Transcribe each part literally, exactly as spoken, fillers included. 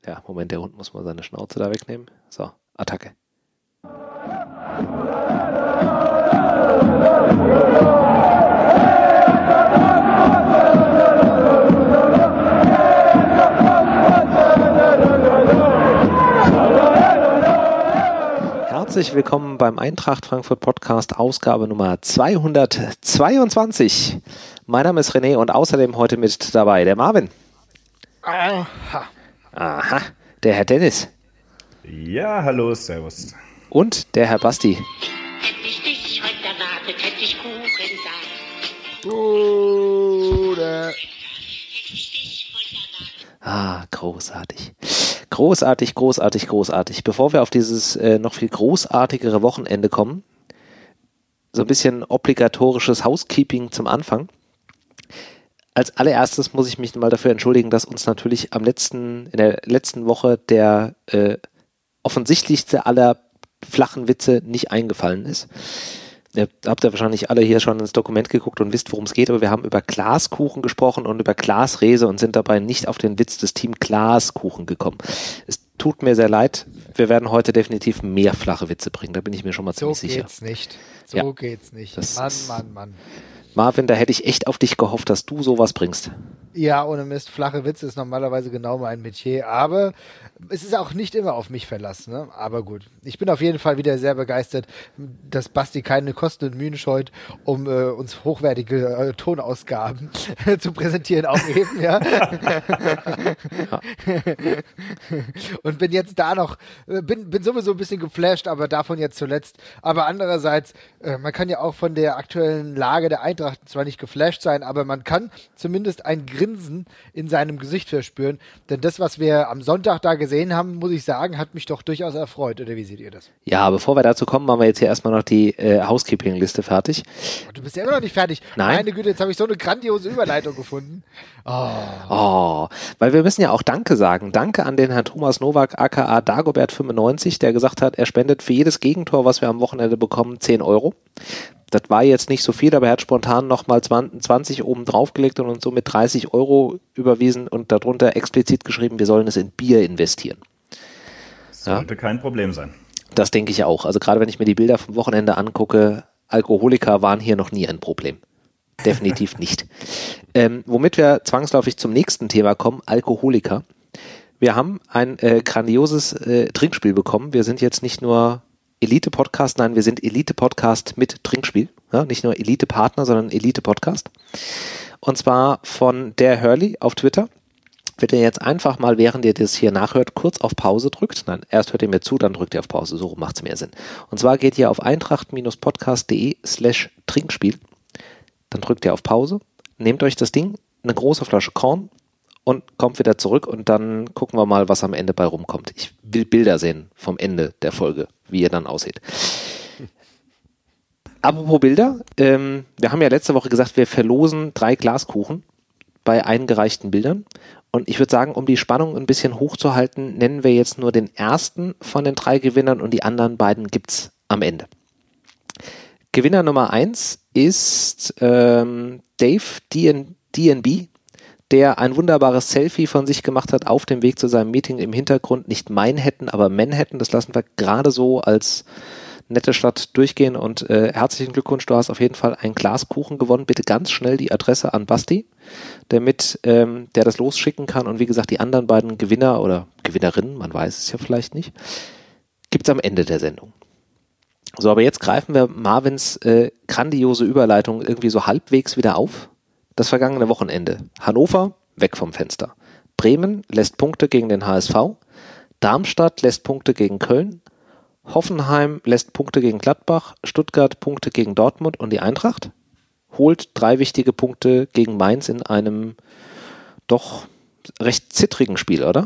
Ja, Moment, der Hund muss mal seine Schnauze da wegnehmen. So, Attacke. Herzlich willkommen beim Eintracht Frankfurt Podcast, Ausgabe Nummer zweihundertzweiundzwanzig. Mein Name ist René und außerdem heute mit dabei der Marvin. Aha. Aha, der Herr Dennis. Ja, hallo, servus. Und der Herr Basti. Hätte ich dich heute erwartet, hätte ich Kuchen da. Bruder. Ah, großartig. Großartig, großartig, großartig. Bevor wir auf dieses äh, noch viel großartigere Wochenende kommen, so ein bisschen obligatorisches Housekeeping zum Anfang. Als allererstes muss ich mich mal dafür entschuldigen, dass uns natürlich am letzten, in der letzten Woche der äh, offensichtlichste aller flachen Witze nicht eingefallen ist. Ihr habt ja wahrscheinlich alle hier schon ins Dokument geguckt und wisst, worum es geht, aber wir haben über Glaskuchen gesprochen und über Glasräse und sind dabei nicht auf den Witz des Team Glaskuchen gekommen. Es tut mir sehr leid, wir werden heute definitiv mehr flache Witze bringen, da bin ich mir schon mal ziemlich So sicher. geht's nicht. So Ja. geht's nicht. Das Mann, ist- Mann, Mann. Marvin, da hätte ich echt auf dich gehofft, dass du sowas bringst. Ja, ohne Mist, flache Witze ist normalerweise genau mein Metier, aber es ist auch nicht immer auf mich verlassen, ne? Aber gut, ich bin auf jeden Fall wieder sehr begeistert, dass Basti keine Kosten und Mühen scheut, um äh, uns hochwertige äh, Tonausgaben zu präsentieren, auch eben, ja. Und bin jetzt da noch, äh, bin, bin sowieso ein bisschen geflasht, aber davon jetzt zuletzt. Aber andererseits, äh, man kann ja auch von der aktuellen Lage der Eintracht zwar nicht geflasht sein, aber man kann zumindest ein Grinsen in seinem Gesicht verspüren. Denn das, was wir am Sonntag da gesehen haben, muss ich sagen, hat mich doch durchaus erfreut. Oder wie seht ihr das? Ja, bevor wir dazu kommen, machen wir jetzt hier erstmal noch die äh, Housekeeping-Liste fertig. Oh, du bist ja immer noch nicht fertig. Nein. Meine Güte, jetzt habe ich so eine grandiose Überleitung gefunden. Oh. Oh, weil wir müssen ja auch Danke sagen. Danke an den Herrn Thomas Nowak, aka Dagobert fünfundneunzig, der gesagt hat, er spendet für jedes Gegentor, was wir am Wochenende bekommen, zehn Euro. Das war jetzt nicht so viel, aber er hat spontan nochmal zwanzig oben draufgelegt und uns somit dreißig Euro überwiesen und darunter explizit geschrieben, wir sollen es in Bier investieren. Sollte kein Problem sein. Das denke ich auch. Also gerade wenn ich mir die Bilder vom Wochenende angucke, Alkoholiker waren hier noch nie ein Problem. Definitiv nicht. Ähm, womit wir zwangsläufig zum nächsten Thema kommen, Alkoholiker. Wir haben ein äh, grandioses äh, Trinkspiel bekommen. Wir sind jetzt nicht nur Elite-Podcast, nein, wir sind Elite-Podcast mit Trinkspiel. Ja, nicht nur Elite-Partner, sondern Elite-Podcast. Und zwar von der Hurley auf Twitter. Wenn ihr jetzt einfach mal, während ihr das hier nachhört, kurz auf Pause drückt, nein, erst hört ihr mir zu, dann drückt ihr auf Pause, so macht es mehr Sinn. Und zwar geht ihr auf eintracht-podcast.de slash Trinkspiel, dann drückt ihr auf Pause, nehmt euch das Ding, eine große Flasche Korn und kommt wieder zurück und dann gucken wir mal, was am Ende bei rumkommt. Ich will Bilder sehen vom Ende der Folge, wie ihr dann aussieht. Apropos Bilder, ähm, wir haben ja letzte Woche gesagt, wir verlosen drei Glaskuchen bei eingereichten Bildern. Und ich würde sagen, um die Spannung ein bisschen hochzuhalten, nennen wir jetzt nur den ersten von den drei Gewinnern und die anderen beiden gibt's am Ende. Gewinner Nummer eins ist ähm, Dave D N B, der ein wunderbares Selfie von sich gemacht hat auf dem Weg zu seinem Meeting im Hintergrund. Nicht Manhattan, aber Manhattan. Das lassen wir gerade so als nette Stadt durchgehen. Und äh, herzlichen Glückwunsch, du hast auf jeden Fall einen Glaskuchen gewonnen. Bitte ganz schnell die Adresse an Basti, damit ähm, der das losschicken kann. Und wie gesagt, die anderen beiden Gewinner oder Gewinnerinnen, man weiß es ja vielleicht nicht, gibt's am Ende der Sendung. So, aber jetzt greifen wir Marvins äh, grandiose Überleitung irgendwie so halbwegs wieder auf. Das vergangene Wochenende. Hannover, weg vom Fenster. Bremen lässt Punkte gegen den H S V. Darmstadt lässt Punkte gegen Köln. Hoffenheim lässt Punkte gegen Gladbach. Stuttgart Punkte gegen Dortmund. Und die Eintracht holt drei wichtige Punkte gegen Mainz in einem doch recht zittrigen Spiel, oder?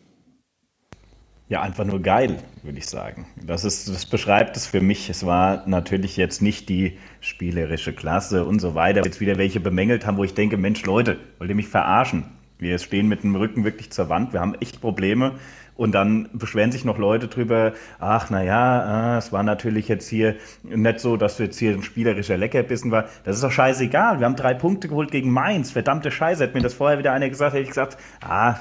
Ja, einfach nur geil, würde ich sagen. Das ist, das beschreibt es für mich. Es war natürlich jetzt nicht die spielerische Klasse und so weiter. Jetzt wieder welche bemängelt haben, wo ich denke, Mensch, Leute, wollt ihr mich verarschen? Wir stehen mit dem Rücken wirklich zur Wand. Wir haben echt Probleme. Und dann beschweren sich noch Leute drüber, ach naja, äh, es war natürlich jetzt hier nicht so, dass jetzt hier ein spielerischer Leckerbissen war. Das ist doch scheißegal. Wir haben drei Punkte geholt gegen Mainz. Verdammte Scheiße. Hätte mir das vorher wieder einer gesagt, hätte ich gesagt, ah,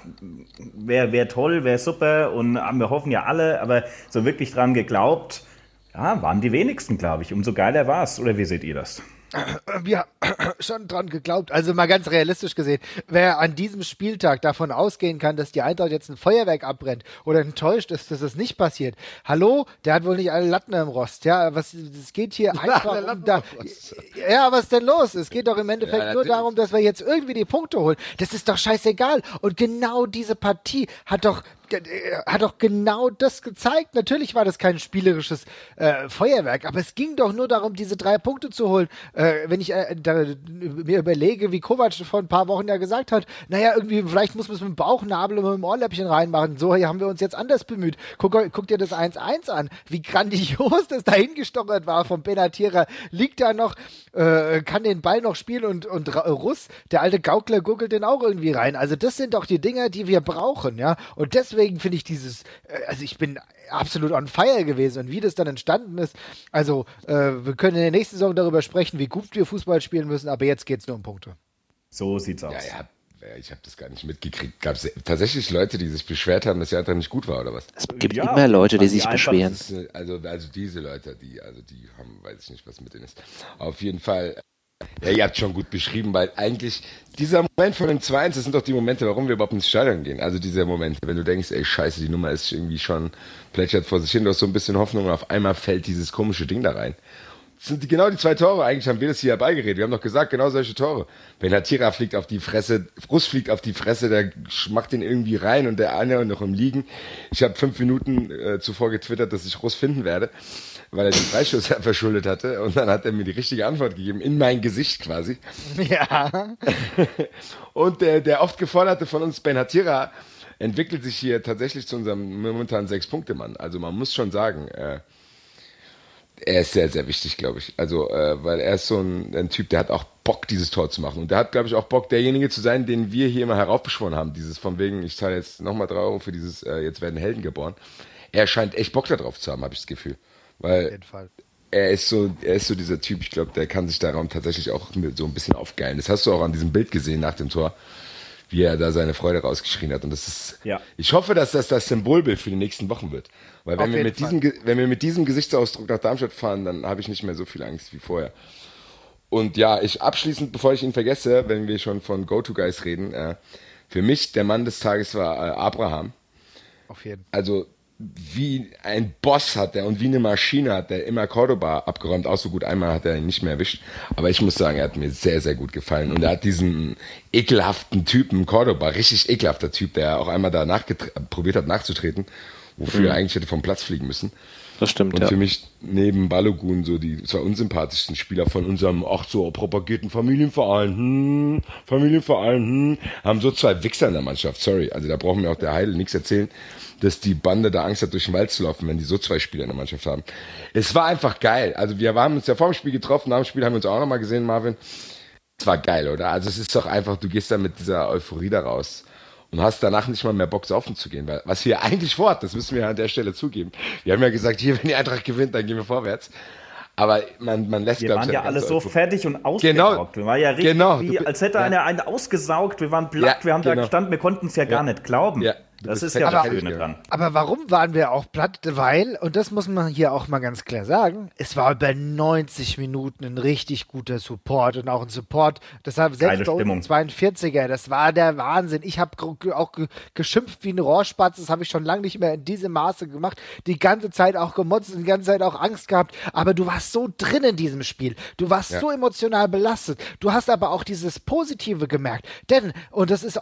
wäre wär toll, wäre super und wir hoffen ja alle, aber so wirklich dran geglaubt, ja, waren die wenigsten, glaube ich. Umso geiler war es. Oder wie seht ihr das? Wir haben schon dran geglaubt. Also mal ganz realistisch gesehen, wer an diesem Spieltag davon ausgehen kann, dass die Eintracht jetzt ein Feuerwerk abbrennt oder enttäuscht ist, dass das nicht passiert. Hallo, der hat wohl nicht alle Latten im Rost. Ja, was, es geht hier einfach um da. Ja, was ist denn los? Es geht doch im Endeffekt ja, nur darum, dass wir jetzt irgendwie die Punkte holen. Das ist doch scheißegal. Und genau diese Partie hat doch hat doch genau das gezeigt. Natürlich war das kein spielerisches äh, Feuerwerk, aber es ging doch nur darum, diese drei Punkte zu holen. Äh, wenn ich äh, da, mir überlege, wie Kovac vor ein paar Wochen ja gesagt hat, naja, irgendwie, vielleicht muss man es mit dem Bauchnabel und mit dem Ohrläppchen reinmachen. So haben wir uns jetzt anders bemüht. Guck, guck dir das eins eins an, wie grandios das dahingestochert war vom Benatira. Liegt da noch, äh, kann den Ball noch spielen und, und Russ, der alte Gaukler, guckelt den auch irgendwie rein. Also das sind doch die Dinger, die wir brauchen, ja. Und deswegen Deswegen finde ich dieses, also ich bin absolut on fire gewesen und wie das dann entstanden ist, also äh, wir können in der nächsten Saison darüber sprechen, wie gut wir Fußball spielen müssen, aber jetzt geht es nur um Punkte. So sieht's aus. Ja, ja, ich habe das gar nicht mitgekriegt. Gab es tatsächlich Leute, die sich beschwert haben, dass die Eintracht nicht gut war oder was? Es gibt Ja, immer Leute, die sich die beschweren. Ist, also, also diese Leute, die, also die haben, weiß ich nicht, was mit denen ist. Auf jeden Fall. Ja, ihr habt schon gut beschrieben, weil eigentlich dieser Moment von dem zwei eins, das sind doch die Momente, warum wir überhaupt ins Stadion gehen. Also diese Momente, wenn du denkst, ey, scheiße, die Nummer ist irgendwie schon plätschert vor sich hin, du hast so ein bisschen Hoffnung und auf einmal fällt dieses komische Ding da rein. Das sind die, genau die zwei Tore, eigentlich haben wir das hier herbeigeredet. Wir haben doch gesagt, genau solche Tore. Wenn der Tira fliegt auf die Fresse, Russ fliegt auf die Fresse, der macht den irgendwie rein und der andere noch im Liegen. Ich habe fünf Minuten äh, zuvor getwittert, dass ich Russ finden werde, weil er den Freischuss verschuldet hatte. Und dann hat er mir die richtige Antwort gegeben, in mein Gesicht quasi. Ja. Und der, der oft geforderte von uns, Benatira, entwickelt sich hier tatsächlich zu unserem momentanen Sechs-Punkte-Mann. Also man muss schon sagen, äh, er ist sehr, sehr wichtig, glaube ich. Also, äh, weil er ist so ein, ein Typ, der hat auch Bock, dieses Tor zu machen. Und der hat, glaube ich, auch Bock, derjenige zu sein, den wir hier immer heraufbeschworen haben. Dieses von wegen, ich zahle jetzt nochmal drei Euro für dieses, äh, jetzt werden Helden geboren. Er scheint echt Bock darauf zu haben, habe ich das Gefühl. Weil Auf jeden Fall. er ist so, er ist so dieser Typ, ich glaube, der kann sich daran tatsächlich auch so ein bisschen aufgeilen. Das hast du auch an diesem Bild gesehen nach dem Tor, wie er da seine Freude rausgeschrien hat. Und das ist, ja. Ich hoffe, dass das das Symbolbild für die nächsten Wochen wird. Weil wenn Auf wir, jeden mit Fall. diesem, wenn wir mit diesem Gesichtsausdruck nach Darmstadt fahren, dann habe ich nicht mehr so viel Angst wie vorher. Und ja, ich abschließend, bevor ich ihn vergesse, wenn wir schon von Go-To-Guys reden, äh, für mich der Mann des Tages war äh, Abraham. Auf jeden Fall. Also wie ein Boss hat er und wie eine Maschine hat er immer Cordoba abgeräumt. Auch so gut, einmal hat er ihn nicht mehr erwischt. Aber ich muss sagen, er hat mir sehr, sehr gut gefallen. Und er hat diesen ekelhaften Typen, Cordoba, richtig ekelhafter Typ, der auch einmal da probiert hat nachzutreten, wofür Mhm. er eigentlich hätte vom Platz fliegen müssen. Das stimmt, Und ja. für mich neben Balogun so die zwei unsympathischsten Spieler von unserem, ach so, propagierten Familienverein, hm, Familienverein, hm, haben so zwei Wichser in der Mannschaft, sorry. Also da brauchen mir auch der Heidel nichts erzählen, dass die Bande da Angst hat, durch den Wald zu laufen, wenn die so zwei Spieler in der Mannschaft haben. Es war einfach geil. Also wir haben uns ja vor dem Spiel getroffen, nach dem Spiel haben wir uns auch nochmal gesehen, Marvin. Es war geil, oder? Also es ist doch einfach, du gehst da mit dieser Euphorie da raus. Und hast danach nicht mal mehr Bock, saufen zu gehen. Weil was wir eigentlich vorhatten, das müssen wir ja an der Stelle zugeben. Wir haben ja gesagt, hier, wenn die Eintracht gewinnt, dann gehen wir vorwärts. Aber man, man lässt, Wir glaub waren ich, ja ganz alle so Euphorie. fertig und ausgesaugt. Genau. Wir waren ja richtig, Genau. wie, Du bi- als hätte ja. einer einen ausgesaugt. Wir waren platt, Ja, wir haben da genau. gestanden, wir konnten es ja, gar Ja. nicht glauben. Ja. Du Das bist ist ja fertig das Schöne geworden. dran. Aber warum waren wir auch platt? Weil, und das muss man hier auch mal ganz klar sagen, es war über neunzig Minuten ein richtig guter Support und auch ein Support, deshalb selbst Geile bei uns Stimmung. im zweiundvierziger, das war der Wahnsinn. Ich habe auch ge geschimpft wie ein Rohrspatz, das habe ich schon lange nicht mehr in diesem Maße gemacht, die ganze Zeit auch gemotzt, die ganze Zeit auch Angst gehabt, aber du warst so drin in diesem Spiel, du warst Ja. so emotional belastet, du hast aber auch dieses Positive gemerkt, denn, und das ist oft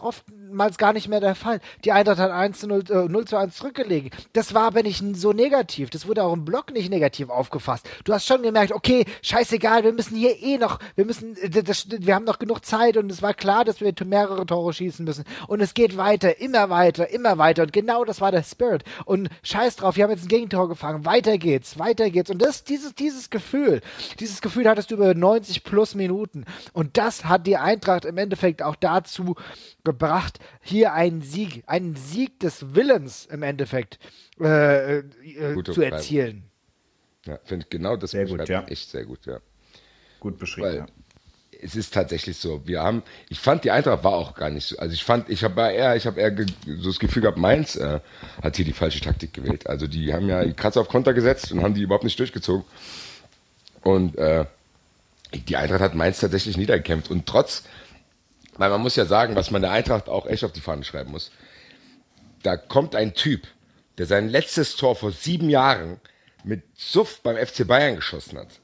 oftmals gar nicht mehr der Fall. Die Eintracht hat eins zu null, äh, null zu eins zurückgelegen. Das war aber nicht so negativ. Das wurde auch im Block nicht negativ aufgefasst. Du hast schon gemerkt, okay, scheißegal, wir müssen hier eh noch, wir müssen, das, wir haben noch genug Zeit und es war klar, dass wir mehrere Tore schießen müssen. Und es geht weiter, immer weiter, immer weiter. Und genau das war der Spirit. Und scheiß drauf, wir haben jetzt ein Gegentor gefangen. Weiter geht's, weiter geht's. Und das, dieses, dieses Gefühl, dieses Gefühl hattest du über neunzig plus Minuten. Und das hat die Eintracht im Endeffekt auch dazu gebracht, hier einen Sieg, einen Sieg des Willens im Endeffekt äh, äh, zu erzielen. Ja, finde ich genau das sehr gut, ja. echt sehr gut, ja. Gut beschrieben, Weil ja. Es ist tatsächlich so. Wir haben, ich fand die Eintracht war auch gar nicht so. Also ich fand, ich habe eher, ich habe eher ge, so das Gefühl gehabt, Mainz äh, hat hier die falsche Taktik gewählt. Also die haben ja die Katze auf Konter gesetzt und haben die überhaupt nicht durchgezogen. Und äh, die Eintracht hat Mainz tatsächlich niedergekämpft. Und trotz, weil man muss ja sagen, was man der Eintracht auch echt auf die Fahne schreiben muss. Da kommt ein Typ, der sein letztes Tor vor sieben Jahren mit Suff beim F C Bayern geschossen hat.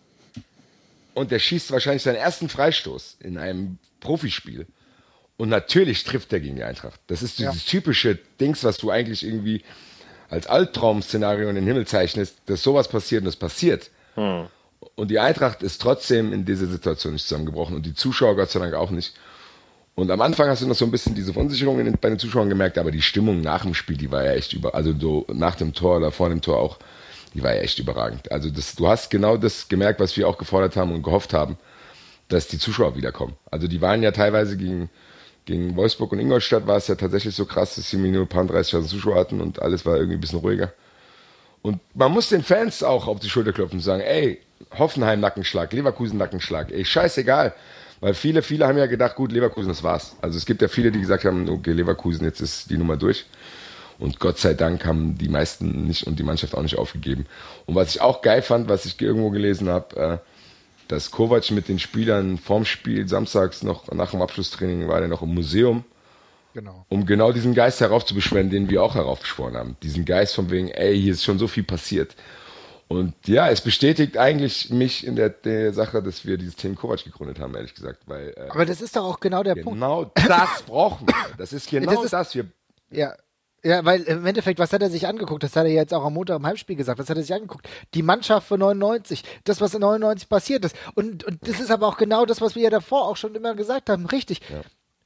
Und der schießt wahrscheinlich seinen ersten Freistoß in einem Profispiel. Und natürlich trifft er gegen die Eintracht. Das ist dieses ja. typische Dings, was du eigentlich irgendwie als Albtraum-Szenario in den Himmel zeichnest, dass sowas passiert und es passiert. Hm. Und die Eintracht ist trotzdem in dieser Situation nicht zusammengebrochen und die Zuschauer Gott sei Dank auch nicht. Und am Anfang hast du noch so ein bisschen diese Verunsicherung in den, bei den Zuschauern gemerkt, aber die Stimmung nach dem Spiel, die war ja echt über, also so nach dem Tor oder vor dem Tor auch, die war ja echt überragend. Also das, du hast genau das gemerkt, was wir auch gefordert haben und gehofft haben, dass die Zuschauer wiederkommen. Also die waren ja teilweise gegen, gegen Wolfsburg und Ingolstadt, war es ja tatsächlich so krass, dass sie nur ein paar dreißigtausend Zuschauer hatten und alles war irgendwie ein bisschen ruhiger. Und man muss den Fans auch auf die Schulter klopfen und sagen, ey, Hoffenheim Nackenschlag, Leverkusen Nackenschlag, ey, scheißegal. Weil viele, viele haben ja gedacht, gut, Leverkusen, das war's. Also es gibt ja viele, die gesagt haben, okay, Leverkusen, jetzt ist die Nummer durch. Und Gott sei Dank haben die meisten nicht und die Mannschaft auch nicht aufgegeben. Und was ich auch geil fand, was ich irgendwo gelesen habe, äh, dass Kovac mit den Spielern vorm Spiel samstags noch nach dem Abschlusstraining war, der noch im Museum, genau. um genau diesen Geist heraufzubeschwören, den wir auch heraufbeschworen haben. Diesen Geist von wegen, ey, hier ist schon so viel passiert. Und ja, es bestätigt eigentlich mich in der, der Sache, dass wir dieses Team Kovac gegründet haben, ehrlich gesagt. Weil, äh, aber das ist doch auch genau der genau Punkt. Genau das brauchen wir. Das ist genau das. Ist, das. Wir ja. Ja, weil im Endeffekt, was hat er sich angeguckt? Das hat er jetzt auch am Montag im Heimspiel gesagt. Was hat er sich angeguckt? Die Mannschaft von neunundneunzig. Das, was in neunundneunzig passiert ist. Und, und das ist aber auch genau das, was wir ja davor auch schon immer gesagt haben. Richtig. Ja.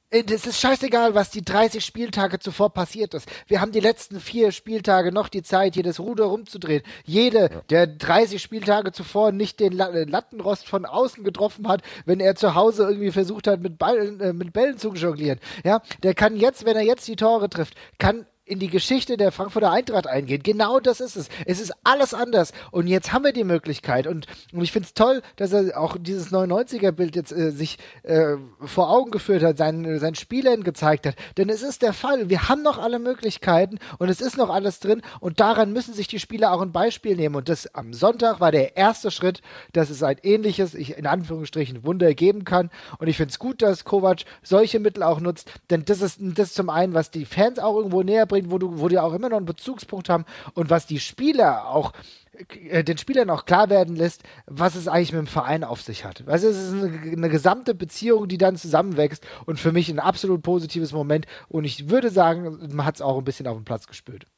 Es ist scheißegal, was die dreißig Spieltage zuvor passiert ist. Wir haben die letzten vier Spieltage noch die Zeit, hier das Ruder rumzudrehen. Jede, ja. der dreißig Spieltage zuvor nicht den Lattenrost von außen getroffen hat, wenn er zu Hause irgendwie versucht hat, mit Ballen, äh, mit Bällen zu jonglieren. Ja, der kann jetzt, wenn er jetzt die Tore trifft, kann in die Geschichte der Frankfurter Eintracht eingehen. Genau das ist es. Es ist alles anders. Und jetzt haben wir die Möglichkeit. Und, und ich finde es toll, dass er auch dieses neunundneunziger-Bild jetzt äh, sich äh, vor Augen geführt hat, seinen, seinen Spielern gezeigt hat. Denn es ist der Fall. Wir haben noch alle Möglichkeiten und es ist noch alles drin. Und daran müssen sich die Spieler auch ein Beispiel nehmen. Und das am Sonntag war der erste Schritt, dass es ein ähnliches, ich, in Anführungsstrichen, Wunder geben kann. Und ich finde es gut, dass Kovac solche Mittel auch nutzt. Denn das ist das ist zum einen, was die Fans auch irgendwo näher bringt, wo du, wo die auch immer noch einen Bezugspunkt haben und was die Spieler auch, äh, den Spielern auch klar werden lässt, was es eigentlich mit dem Verein auf sich hat. Also es ist eine, eine gesamte Beziehung, die dann zusammenwächst und für mich ein absolut positives Moment und ich würde sagen, man hat es auch ein bisschen auf den Platz gespürt.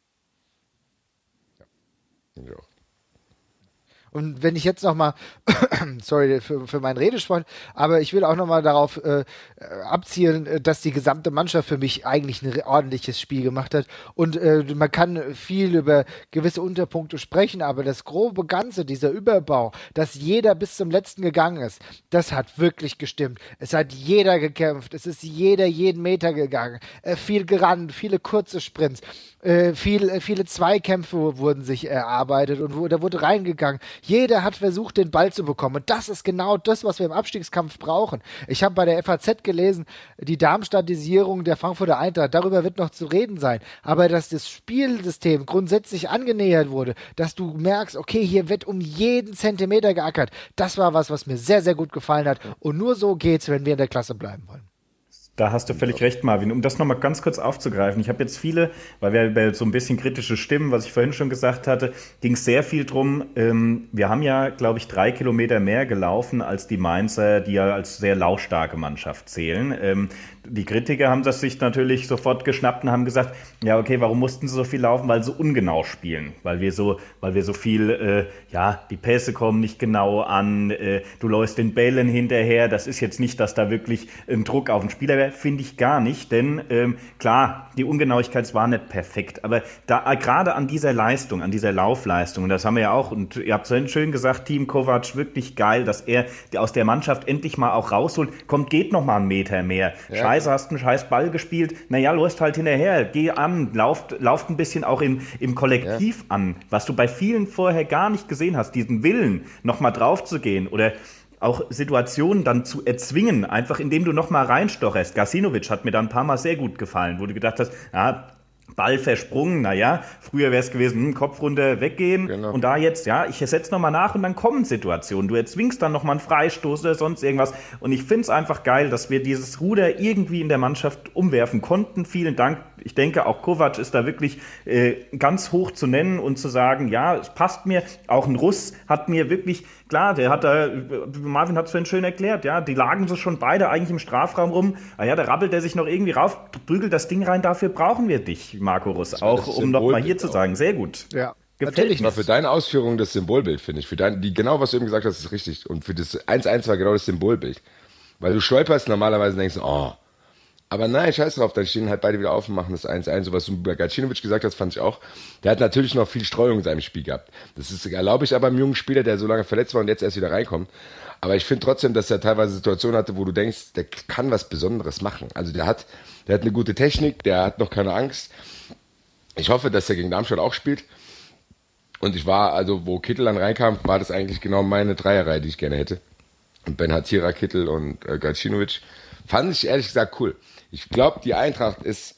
Ja. Ja. Und wenn ich jetzt nochmal, sorry für, für meinen Redeschwall, aber ich will auch nochmal darauf äh, abzielen, dass die gesamte Mannschaft für mich eigentlich ein ordentliches Spiel gemacht hat. Und äh, man kann viel über gewisse Unterpunkte sprechen, aber das grobe Ganze, dieser Überbau, dass jeder bis zum Letzten gegangen ist, das hat wirklich gestimmt. Es hat jeder gekämpft, es ist jeder jeden Meter gegangen, äh, viel gerannt, viele kurze Sprints. Äh, viel, äh, viele Zweikämpfe wurden sich erarbeitet und wo, da wurde reingegangen. Jeder hat versucht, den Ball zu bekommen. Und das ist genau das, was wir im Abstiegskampf brauchen. Ich habe bei der F A Z gelesen, die Darmstadtisierung der Frankfurter Eintracht, darüber wird noch zu reden sein. Aber dass das Spielsystem grundsätzlich angenähert wurde, dass du merkst, okay, hier wird um jeden Zentimeter geackert, das war was, was mir sehr, sehr gut gefallen hat. Und nur so geht's, wenn wir in der Klasse bleiben wollen. Da hast du völlig recht, Marvin. Um das nochmal ganz kurz aufzugreifen. Ich habe jetzt viele, weil wir über so ein bisschen kritische Stimmen, was ich vorhin schon gesagt hatte, ging es sehr viel drum. Ähm, wir haben ja, glaube ich, drei Kilometer mehr gelaufen als die Mainzer, die ja als sehr laufstarke Mannschaft zählen. Ähm, die Kritiker haben das sich natürlich sofort geschnappt und haben gesagt, ja, okay, warum mussten sie so viel laufen? Weil sie ungenau spielen. Weil wir so, weil wir so viel, äh, ja, die Pässe kommen nicht genau an, äh, du läufst den Bällen hinterher. Das ist jetzt nicht, dass da wirklich ein Druck auf den Spieler wäre. Finde ich gar nicht, denn ähm, klar, die Ungenauigkeit war nicht perfekt, aber da äh, gerade an dieser Leistung, an dieser Laufleistung, und das haben wir ja auch, und ihr habt es schön gesagt, Team Kovac, wirklich geil, dass er aus der Mannschaft endlich mal auch rausholt, kommt, geht noch mal einen Meter mehr. Ja. Scheiße, hast einen scheiß Ball gespielt, naja, läufst halt hinterher, geh an, lauft, lauft ein bisschen auch im, im Kollektiv ja. an, was du bei vielen vorher gar nicht gesehen hast, diesen Willen, noch mal drauf zu gehen oder auch Situationen dann zu erzwingen, einfach indem du nochmal reinstocherst. Gacinovic hat mir da ein paar Mal sehr gut gefallen, wo du gedacht hast, ja, Ball versprungen, naja, früher wäre es gewesen, hm, Kopf runter, weggehen genau. Und da jetzt, ja, ich setze nochmal nach und dann kommen Situationen. Du erzwingst dann nochmal einen Freistoß oder sonst irgendwas und ich finde es einfach geil, dass wir dieses Ruder irgendwie in der Mannschaft umwerfen konnten. Vielen Dank. Ich denke, auch Kovac ist da wirklich äh, ganz hoch zu nennen und zu sagen, ja, es passt mir. Auch ein Russ hat mir wirklich, klar, der hat da, Marvin hat es vorhin schön erklärt, ja, die lagen so schon beide eigentlich im Strafraum rum. Ah ja, da rabbelt er sich noch irgendwie rauf, prügelt das Ding rein, dafür brauchen wir dich, Marco Russ. Auch um nochmal hier zu sagen, sehr gut. Ja. Natürlich. War für deine Ausführungen das Symbolbild, finde ich. Für dein, die, genau, was du eben gesagt hast, ist richtig. Und für das eins eins war genau das Symbolbild. Weil du stolperst normalerweise und denkst, oh, aber nein, scheiß drauf, dann stehen halt beide wieder auf und machen das eins eins. So was du bei Gacinovic gesagt hast, fand ich auch. Der hat natürlich noch viel Streuung in seinem Spiel gehabt. Das ist, erlaube ich aber einem jungen Spieler, der so lange verletzt war und jetzt erst wieder reinkommt. Aber ich finde trotzdem, dass er teilweise Situationen hatte, wo du denkst, der kann was Besonderes machen. Also der hat, der hat eine gute Technik, der hat noch keine Angst. Ich hoffe, dass er gegen Darmstadt auch spielt. Und ich war, also wo Kittel dann reinkam, war das eigentlich genau meine Dreierreihe, die ich gerne hätte. Und Ben Hatira, Kittel und äh, Gacinovic. Fand ich ehrlich gesagt cool. Ich glaube, die Eintracht ist,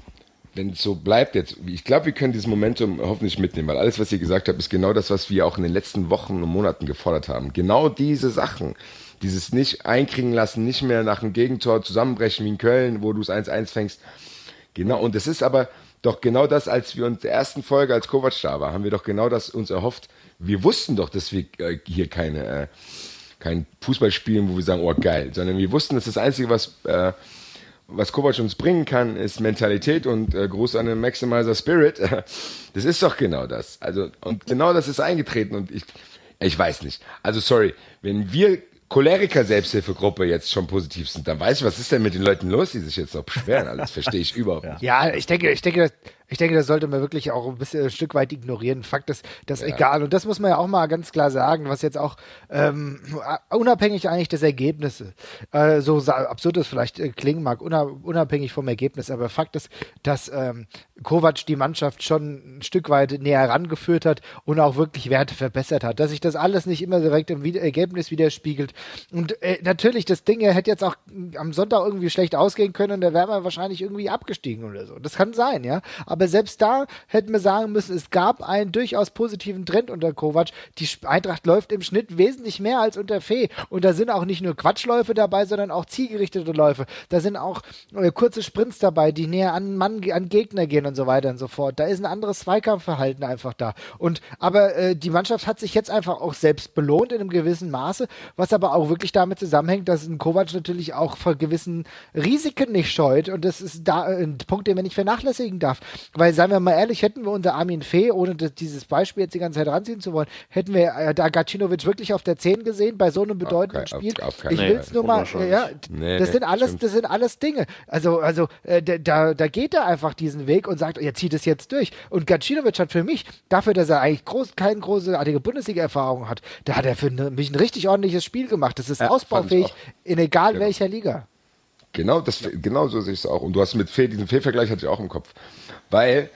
wenn es so bleibt jetzt, ich glaube, wir können dieses Momentum hoffentlich mitnehmen, weil alles, was ihr gesagt habt, ist genau das, was wir auch in den letzten Wochen und Monaten gefordert haben. Genau diese Sachen. Dieses nicht einkriegen lassen, nicht mehr nach einem Gegentor zusammenbrechen wie in Köln, wo du es eins eins fängst. Genau, und es ist aber doch genau das, als wir uns der ersten Folge, als Kovac da war, haben wir doch genau das uns erhofft. Wir wussten doch, dass wir äh, hier keine, äh, kein Fußball spielen, wo wir sagen, oh geil, sondern wir wussten, dass das Einzige, was, äh, was Kovac uns bringen kann, ist Mentalität und äh, Gruß an den Maximizer Spirit. Das ist doch genau das. Also, und genau das ist eingetreten und ich, ich weiß nicht. Also sorry, wenn wir Choleriker-Selbsthilfegruppe jetzt schon positiv sind, dann weiß ich, was ist denn mit den Leuten los, die sich jetzt noch beschweren? Also das verstehe ich überhaupt nicht. Ja, ich denke, ich denke, ich denke, das sollte man wirklich auch ein bisschen ein Stück weit ignorieren. Fakt ist, das ist ja egal. Und das muss man ja auch mal ganz klar sagen, was jetzt auch ähm, unabhängig eigentlich des Ergebnisses, äh, so absurd es vielleicht äh, klingen mag, unabhängig vom Ergebnis, aber Fakt ist, dass ähm, Kovac die Mannschaft schon ein Stück weit näher herangeführt hat und auch wirklich Werte verbessert hat. Dass sich das alles nicht immer direkt im Wider- Ergebnis widerspiegelt. Und äh, natürlich, das Ding hätte jetzt auch am Sonntag irgendwie schlecht ausgehen können und da wären wir wahrscheinlich irgendwie abgestiegen oder so. Das kann sein, ja. Aber selbst da hätten wir sagen müssen, es gab einen durchaus positiven Trend unter Kovac. Die Eintracht läuft im Schnitt wesentlich mehr als unter Fee. Und da sind auch nicht nur Quatschläufe dabei, sondern auch zielgerichtete Läufe. Da sind auch äh, kurze Sprints dabei, die näher an Mann, an Gegner gehen und so weiter und so fort. Da ist ein anderes Zweikampfverhalten einfach da. Und aber äh, die Mannschaft hat sich jetzt einfach auch selbst belohnt in einem gewissen Maße, was aber auch wirklich damit zusammenhängt, dass ein Kovac natürlich auch vor gewissen Risiken nicht scheut. Und das ist da ein Punkt, den man nicht vernachlässigen darf. Weil, seien wir mal ehrlich, hätten wir unter Armin Fee, ohne das, dieses Beispiel jetzt die ganze Zeit ranziehen zu wollen, hätten wir äh, da Gacinovic wirklich auf der zehn gesehen bei so einem bedeutenden okay, Spiel. auf, auf ich will es nur mal, ja, nee, das nee, sind alles, stimmt. das sind alles Dinge. Also, also äh, da, da geht er einfach diesen Weg und sagt, er zieht es jetzt durch. Und Gacinovic hat für mich, dafür, dass er eigentlich groß, keine großartige Bundesliga-Erfahrung hat, da hat er für mich ein richtig ordentliches Spiel gemacht. Das ist ja, ausbaufähig in egal genau. welcher Liga. Genau, das, genau so sehe ich es auch. Und du hast mit Fee, diesen Fehlvergleich hatte ich auch im Kopf. Weil,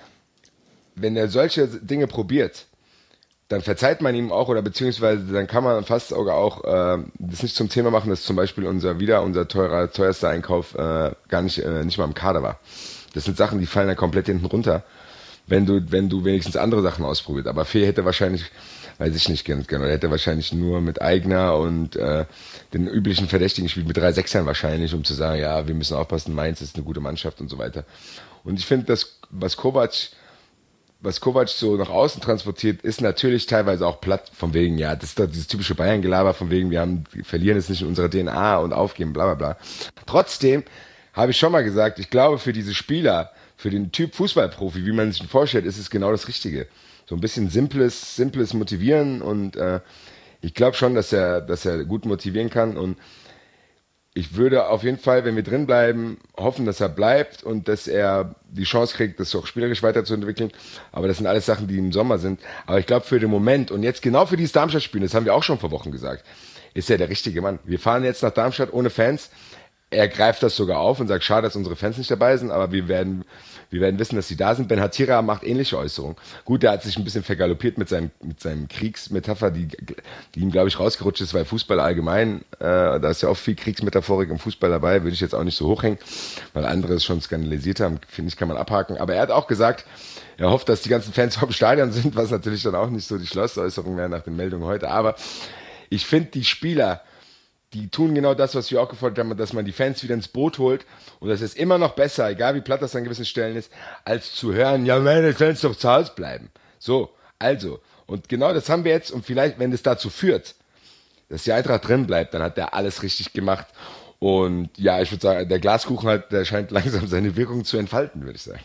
wenn er solche Dinge probiert, dann verzeiht man ihm auch, oder beziehungsweise dann kann man fast sogar auch äh, das nicht zum Thema machen, dass zum Beispiel unser wieder unser teurer, teuerster Einkauf äh, gar nicht, äh, nicht mal im Kader war. Das sind Sachen, die fallen dann komplett hinten runter. wenn du, wenn du wenigstens andere Sachen ausprobiert. Aber Fee hätte wahrscheinlich, weiß ich nicht, ganz genau, er hätte wahrscheinlich nur mit Aigner und äh, den üblichen Verdächtigen gespielt, mit drei Sechsern wahrscheinlich, um zu sagen, ja, wir müssen aufpassen, Mainz ist eine gute Mannschaft und so weiter. Und ich finde, dass was Kovac, was Kovac so nach außen transportiert, ist natürlich teilweise auch platt, von wegen, ja, das ist doch dieses typische Bayern-Gelaber, von wegen, wir haben, verlieren es nicht in unserer D N A und aufgeben, bla bla bla. Trotzdem habe ich schon mal gesagt, ich glaube, für diese Spieler, für den Typ Fußballprofi, wie man sich ihn vorstellt, ist es genau das Richtige. So ein bisschen simples, simples Motivieren und äh, ich glaube schon, dass er, dass er gut motivieren kann und ich würde auf jeden Fall, wenn wir drin bleiben, hoffen, dass er bleibt und dass er die Chance kriegt, das auch spielerisch weiterzuentwickeln. Aber das sind alles Sachen, die im Sommer sind. Aber ich glaube, für den Moment und jetzt genau für dieses Darmstadt-Spiel, das haben wir auch schon vor Wochen gesagt, ist er der richtige Mann. Wir fahren jetzt nach Darmstadt ohne Fans. Er greift das sogar auf und sagt, schade, dass unsere Fans nicht dabei sind, aber wir werden, wir werden wissen, dass sie da sind. Ben Hatira macht ähnliche Äußerungen. Gut, der hat sich ein bisschen vergaloppiert mit seinem, mit seinem Kriegsmetapher, die, die ihm, glaube ich, rausgerutscht ist, weil Fußball allgemein, äh, da ist ja auch viel Kriegsmetaphorik im Fußball dabei, würde ich jetzt auch nicht so hochhängen, weil andere es schon skandalisiert haben, finde ich, kann man abhaken. Aber er hat auch gesagt, er hofft, dass die ganzen Fans vom Stadion sind, was natürlich dann auch nicht so die Schlossäußerung wäre nach den Meldungen heute. Aber ich finde, die Spieler, die tun genau das, was wir auch gefordert haben, dass man die Fans wieder ins Boot holt. Und das ist immer noch besser, egal wie platt das an gewissen Stellen ist, als zu hören, ja, meine Fans doch zu Hause bleiben. So, also. Und genau das haben wir jetzt. Und vielleicht, wenn das dazu führt, dass die Eintracht drin bleibt, dann hat der alles richtig gemacht. Und ja, ich würde sagen, der Glaskuchen hat, der scheint langsam seine Wirkung zu entfalten, würde ich sagen.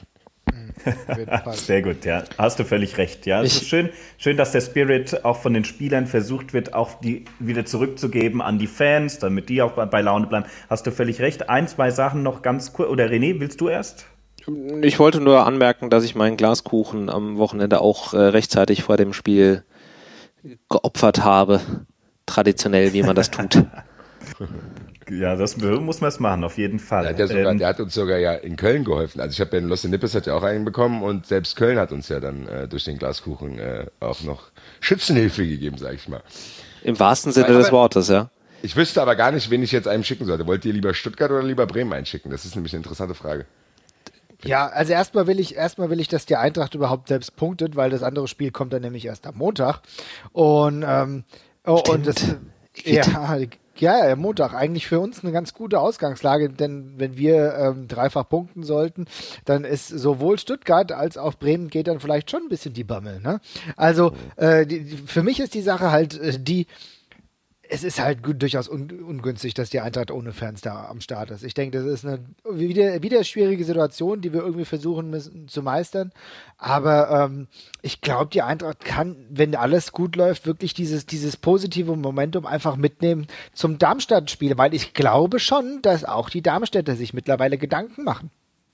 Sehr gut, ja. Hast du völlig recht. Ja, es ist schön, schön, dass der Spirit auch von den Spielern versucht wird, auch die wieder zurückzugeben an die Fans, damit die auch bei, bei Laune bleiben. Hast du völlig recht. Ein, zwei Sachen noch ganz kurz. Oder René, willst du erst? Ich wollte nur anmerken, dass ich meinen Glaskuchen am Wochenende auch äh, rechtzeitig vor dem Spiel geopfert habe. Traditionell, wie man das tut. Ja, das muss man es machen, auf jeden Fall. Der hat, ja sogar, ähm, der hat uns sogar ja in Köln geholfen. Also ich habe ja in Losse Nippes hat ja auch einen bekommen und selbst Köln hat uns ja dann äh, durch den Glaskuchen äh, auch noch Schützenhilfe gegeben, sag ich mal. Im wahrsten Sinne aber, des Wortes, ja. Ich wüsste aber gar nicht, wen ich jetzt einem schicken sollte. Wollt ihr lieber Stuttgart oder lieber Bremen einschicken? Das ist nämlich eine interessante Frage. Ja, also erstmal will ich, erstmal will ich, dass die Eintracht überhaupt selbst punktet, weil das andere Spiel kommt dann nämlich erst am Montag. Und, ähm, oh, und das, ja, ja, Montag, eigentlich für uns eine ganz gute Ausgangslage, denn wenn wir ähm, dreifach punkten sollten, dann ist sowohl Stuttgart als auch Bremen geht dann vielleicht schon ein bisschen die Bammel, ne? Also, äh, die, die, für mich ist die Sache halt äh, die, es ist halt gut, durchaus un, ungünstig, dass die Eintracht ohne Fans da am Start ist. Ich denke, das ist eine wieder, wieder schwierige Situation, die wir irgendwie versuchen müssen zu meistern. Aber ähm, ich glaube, die Eintracht kann, wenn alles gut läuft, wirklich dieses, dieses positive Momentum einfach mitnehmen zum Darmstadt-Spiel. Weil ich glaube schon, dass auch die Darmstädter sich mittlerweile Gedanken machen.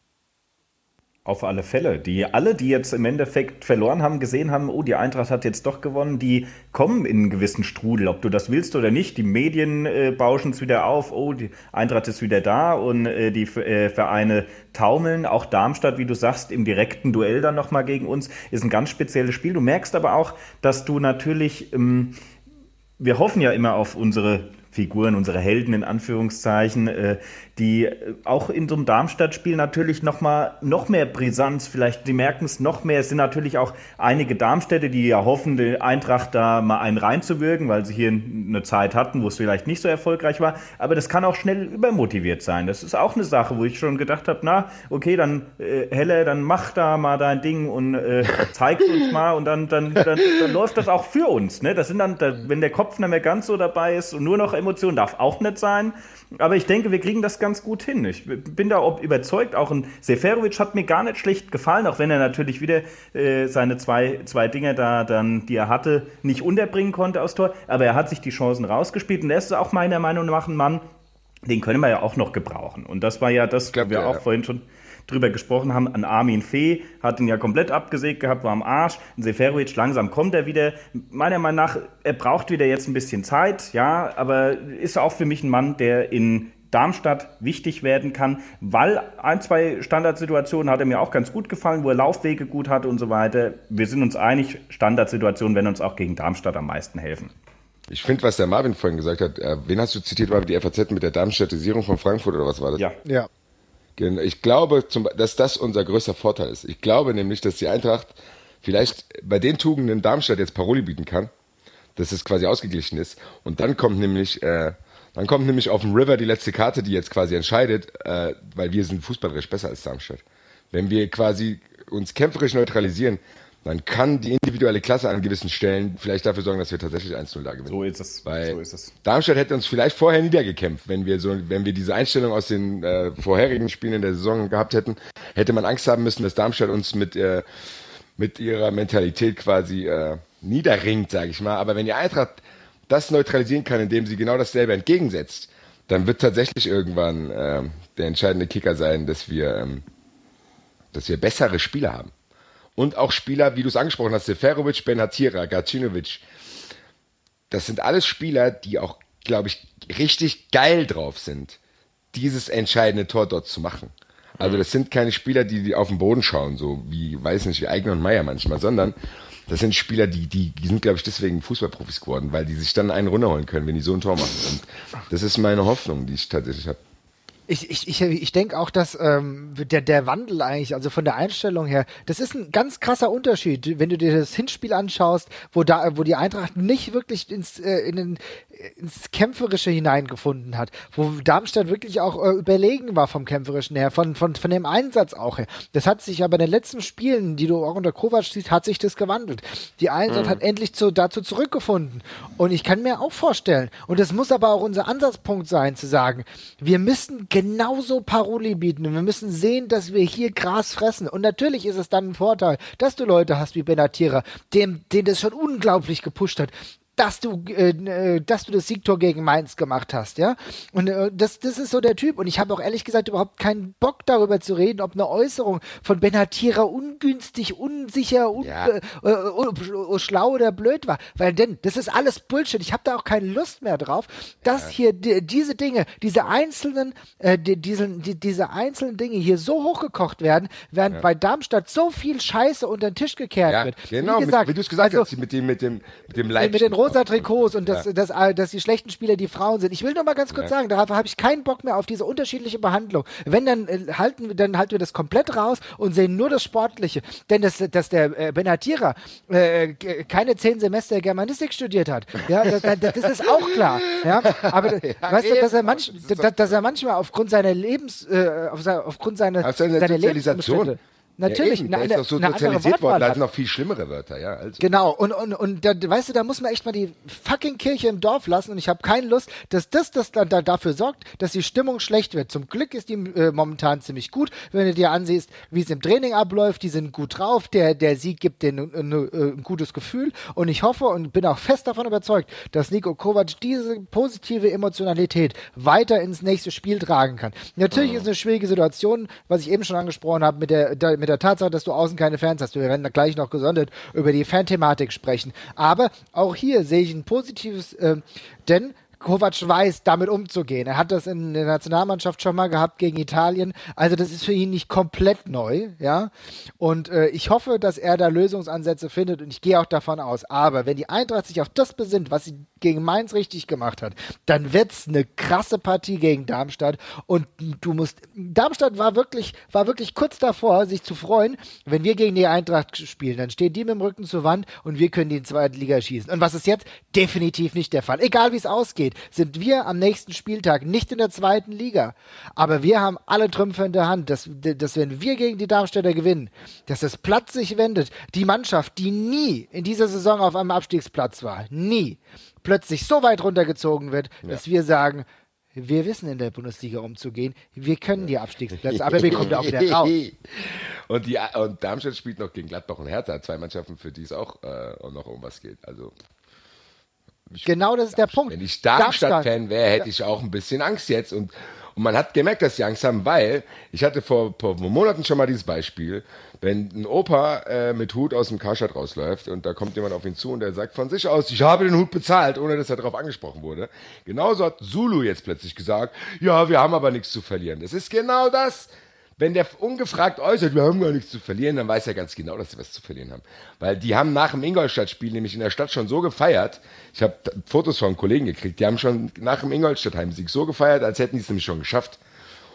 Auf alle Fälle. Die alle, die jetzt im Endeffekt verloren haben, gesehen haben, oh, die Eintracht hat jetzt doch gewonnen, die kommen in einen gewissen Strudel, ob du das willst oder nicht. Die Medien äh, bauschen es wieder auf, oh, die Eintracht ist wieder da und äh, die äh, Vereine taumeln. Auch Darmstadt, wie du sagst, im direkten Duell dann nochmal gegen uns, ist ein ganz spezielles Spiel. Du merkst aber auch, dass du natürlich, ähm, wir hoffen ja immer auf unsere Figuren, unsere Helden in Anführungszeichen, äh, die auch in so einem Darmstadt-Spiel natürlich noch mal noch mehr Brisanz, vielleicht, die merken es noch mehr. Es sind natürlich auch einige Darmstädter, die ja hoffen, die Eintracht da mal einen reinzuwirken, weil sie hier eine Zeit hatten, wo es vielleicht nicht so erfolgreich war. Aber das kann auch schnell übermotiviert sein. Das ist auch eine Sache, wo ich schon gedacht habe, na, okay, dann äh, Helle, dann mach da mal dein Ding und äh, zeig uns mal und dann, dann, dann, dann läuft das auch für uns. Ne? Das sind dann, da, wenn der Kopf nicht mehr ganz so dabei ist und nur noch Emotionen, darf auch nicht sein. Aber ich denke, wir kriegen das ganz gut hin. Ich bin da auch überzeugt. Auch ein Seferovic hat mir gar nicht schlecht gefallen, auch wenn er natürlich wieder äh, seine zwei, zwei Dinger da, dann, die er hatte, nicht unterbringen konnte aus Tor. Aber er hat sich die Chancen rausgespielt. Und er ist auch meiner Meinung nach ein Mann, den können wir ja auch noch gebrauchen. Und das war ja das, was wir ja auch vorhin schon drüber gesprochen haben. An Armin Fee hat ihn ja komplett abgesägt gehabt, war am Arsch. Ein Seferovic, langsam kommt er wieder. Meiner Meinung nach, er braucht wieder jetzt ein bisschen Zeit, ja, aber ist auch für mich ein Mann, der in Darmstadt wichtig werden kann, weil ein, zwei Standardsituationen hat er mir auch ganz gut gefallen, wo er Laufwege gut hatte und so weiter. Wir sind uns einig, Standardsituationen werden uns auch gegen Darmstadt am meisten helfen. Ich finde, was der Marvin vorhin gesagt hat, äh, wen hast du zitiert, war die F A Z mit der Darmstädtisierung von Frankfurt oder was war das? Ja. Ja. Ich glaube, zum, dass das unser größter Vorteil ist. Ich glaube nämlich, dass die Eintracht vielleicht bei den Tugenden Darmstadt jetzt Paroli bieten kann, dass es quasi ausgeglichen ist. Und dann kommt nämlich, äh, dann kommt nämlich auf dem River die letzte Karte, die jetzt quasi entscheidet, äh, weil wir sind fußballerisch besser als Darmstadt. Wenn wir quasi uns kämpferisch neutralisieren, dann kann die individuelle Klasse an gewissen Stellen vielleicht dafür sorgen, dass wir tatsächlich eins null da gewinnen. So ist es. Weil so ist es. Darmstadt hätte uns vielleicht vorher niedergekämpft, wenn wir so, wenn wir diese Einstellung aus den äh, vorherigen Spielen in der Saison gehabt hätten, hätte man Angst haben müssen, dass Darmstadt uns mit äh, mit ihrer Mentalität quasi äh, niederringt, sage ich mal. Aber wenn die Eintracht das neutralisieren kann, indem sie genau dasselbe entgegensetzt, dann wird tatsächlich irgendwann äh, der entscheidende Kicker sein, dass wir, ähm, dass wir bessere Spieler haben. Und auch Spieler, wie du es angesprochen hast, Seferovic, Benhatira, Gacinovic. Das sind alles Spieler, die auch, glaube ich, richtig geil drauf sind, dieses entscheidende Tor dort zu machen. Also das sind keine Spieler, die, die auf den Boden schauen, so wie, weiß nicht, wie Eigner und Meier manchmal, sondern das sind Spieler, die, die, die sind, glaube ich, deswegen Fußballprofis geworden, weil die sich dann einen runterholen können, wenn die so ein Tor machen. Und das ist meine Hoffnung, die ich tatsächlich habe. Ich, ich, ich, ich denke auch, dass ähm, der, der Wandel eigentlich, also von der Einstellung her, das ist ein ganz krasser Unterschied, wenn du dir das Hinspiel anschaust, wo da, wo die Eintracht nicht wirklich ins, äh, in den, ins Kämpferische hineingefunden hat, wo Darmstadt wirklich auch äh, überlegen war vom Kämpferischen her, von, von, von dem Einsatz auch her. Das hat sich aber in den letzten Spielen, die du auch unter Kovac siehst, hat sich das gewandelt. Die Eintracht mhm. hat endlich zu, dazu zurückgefunden. Und ich kann mir auch vorstellen, und das muss aber auch unser Ansatzpunkt sein, zu sagen, wir müssen genauso Paroli bieten und wir müssen sehen, dass wir hier Gras fressen. Und natürlich ist es dann ein Vorteil, dass du Leute hast wie Benatira, dem, den das schon unglaublich gepusht hat, dass du, äh, dass du das Siegtor gegen Mainz gemacht hast, ja. Und äh, das, das ist so der Typ. Und ich habe auch ehrlich gesagt überhaupt keinen Bock darüber zu reden, ob eine Äußerung von Benatira ungünstig, unsicher, un Ja. äh, äh, äh, schlau oder blöd war. Weil denn, das ist alles Bullshit. Ich habe da auch keine Lust mehr drauf, dass ja. hier die, diese Dinge, diese einzelnen, äh, die, diesen, die, diese einzelnen Dinge hier so hochgekocht werden, während ja. bei Darmstadt so viel Scheiße unter den Tisch gekehrt ja, wird. Genau, wie, gesagt, mit, wie du es gesagt also, hast, mit dem, mit dem, mit dem Leib. Mit den rosa Trikots und dass, ja. dass, dass, dass die schlechten Spieler die Frauen sind. Ich will nur mal ganz kurz ja. sagen, darauf habe ich keinen Bock mehr auf diese unterschiedliche Behandlung. Wenn, dann äh, halten wir, dann halten wir das komplett raus und sehen nur das Sportliche. Denn dass, dass der äh, Benatira äh, keine zehn Semester Germanistik studiert hat, ja, das, das ist auch klar. Ja, aber ja, weißt du, dass er, manch, das dass, dass er manchmal aufgrund seiner Lebens, äh, auf, aufgrund seiner, auf seine seiner Sozialisation. Natürlich, ja, eine, der ist doch so sozialisiert worden, da sind noch viel schlimmere Wörter, ja. Also. Genau, und, und, und da, weißt du, da muss man echt mal die fucking Kirche im Dorf lassen und ich habe keine Lust, dass das, das dann da, dafür sorgt, dass die Stimmung schlecht wird. Zum Glück ist die äh, momentan ziemlich gut, wenn du dir ansiehst, wie es im Training abläuft, die sind gut drauf, der, der Sieg gibt denen ein, ein, ein gutes Gefühl und ich hoffe und bin auch fest davon überzeugt, dass Niko Kovac diese positive Emotionalität weiter ins nächste Spiel tragen kann. Natürlich mhm. ist eine schwierige Situation, was ich eben schon angesprochen habe, mit der, der mit der Tatsache, dass du außen keine Fans hast. Wir werden da gleich noch gesondert über die Fan-Thematik sprechen. Aber auch hier sehe ich ein positives, äh, denn Kovac weiß, damit umzugehen. Er hat das in der Nationalmannschaft schon mal gehabt gegen Italien. Also das ist für ihn nicht komplett neu, ja. Und äh, ich hoffe, dass er da Lösungsansätze findet und ich gehe auch davon aus. Aber wenn die Eintracht sich auf das besinnt, was sie gegen Mainz richtig gemacht hat, dann wird's eine krasse Partie gegen Darmstadt. Und du musst, Darmstadt war wirklich, war wirklich kurz davor, sich zu freuen, wenn wir gegen die Eintracht spielen. Dann stehen die mit dem Rücken zur Wand und wir können die in die zweite Liga schießen. Und was ist jetzt? Definitiv nicht der Fall. Egal wie es ausgeht, sind wir am nächsten Spieltag nicht in der zweiten Liga. Aber wir haben alle Trümpfe in der Hand, dass, dass wenn wir gegen die Darmstädter gewinnen, dass das Platz sich wendet. Die Mannschaft, die nie in dieser Saison auf einem Abstiegsplatz war, nie, plötzlich so weit runtergezogen wird, ja. dass wir sagen, wir wissen in der Bundesliga umzugehen, wir können die Abstiegsplätze, aber wir kommen da auch wieder raus. Und, die, und Darmstadt spielt noch gegen Gladbach und Hertha, zwei Mannschaften, für die es auch, äh, auch noch um was geht. Also genau, das ist der Punkt. Wenn ich Darmstadt-Fan wäre, hätte ich auch ein bisschen Angst jetzt. Und, und man hat gemerkt, dass die Angst haben, weil ich hatte vor, vor Monaten schon mal dieses Beispiel, wenn ein Opa äh, mit Hut aus dem Karstadt rausläuft und da kommt jemand auf ihn zu und der sagt von sich aus, ich habe den Hut bezahlt, ohne dass er darauf angesprochen wurde. Genauso hat Zulu jetzt plötzlich gesagt, ja, wir haben aber nichts zu verlieren. Das ist genau das. Wenn der ungefragt äußert, wir haben gar nichts zu verlieren, dann weiß er ganz genau, dass sie was zu verlieren haben. Weil die haben nach dem Ingolstadt-Spiel nämlich in der Stadt schon so gefeiert, ich habe Fotos von Kollegen gekriegt, die haben schon nach dem Ingolstadt-Heimsieg so gefeiert, als hätten die es nämlich schon geschafft.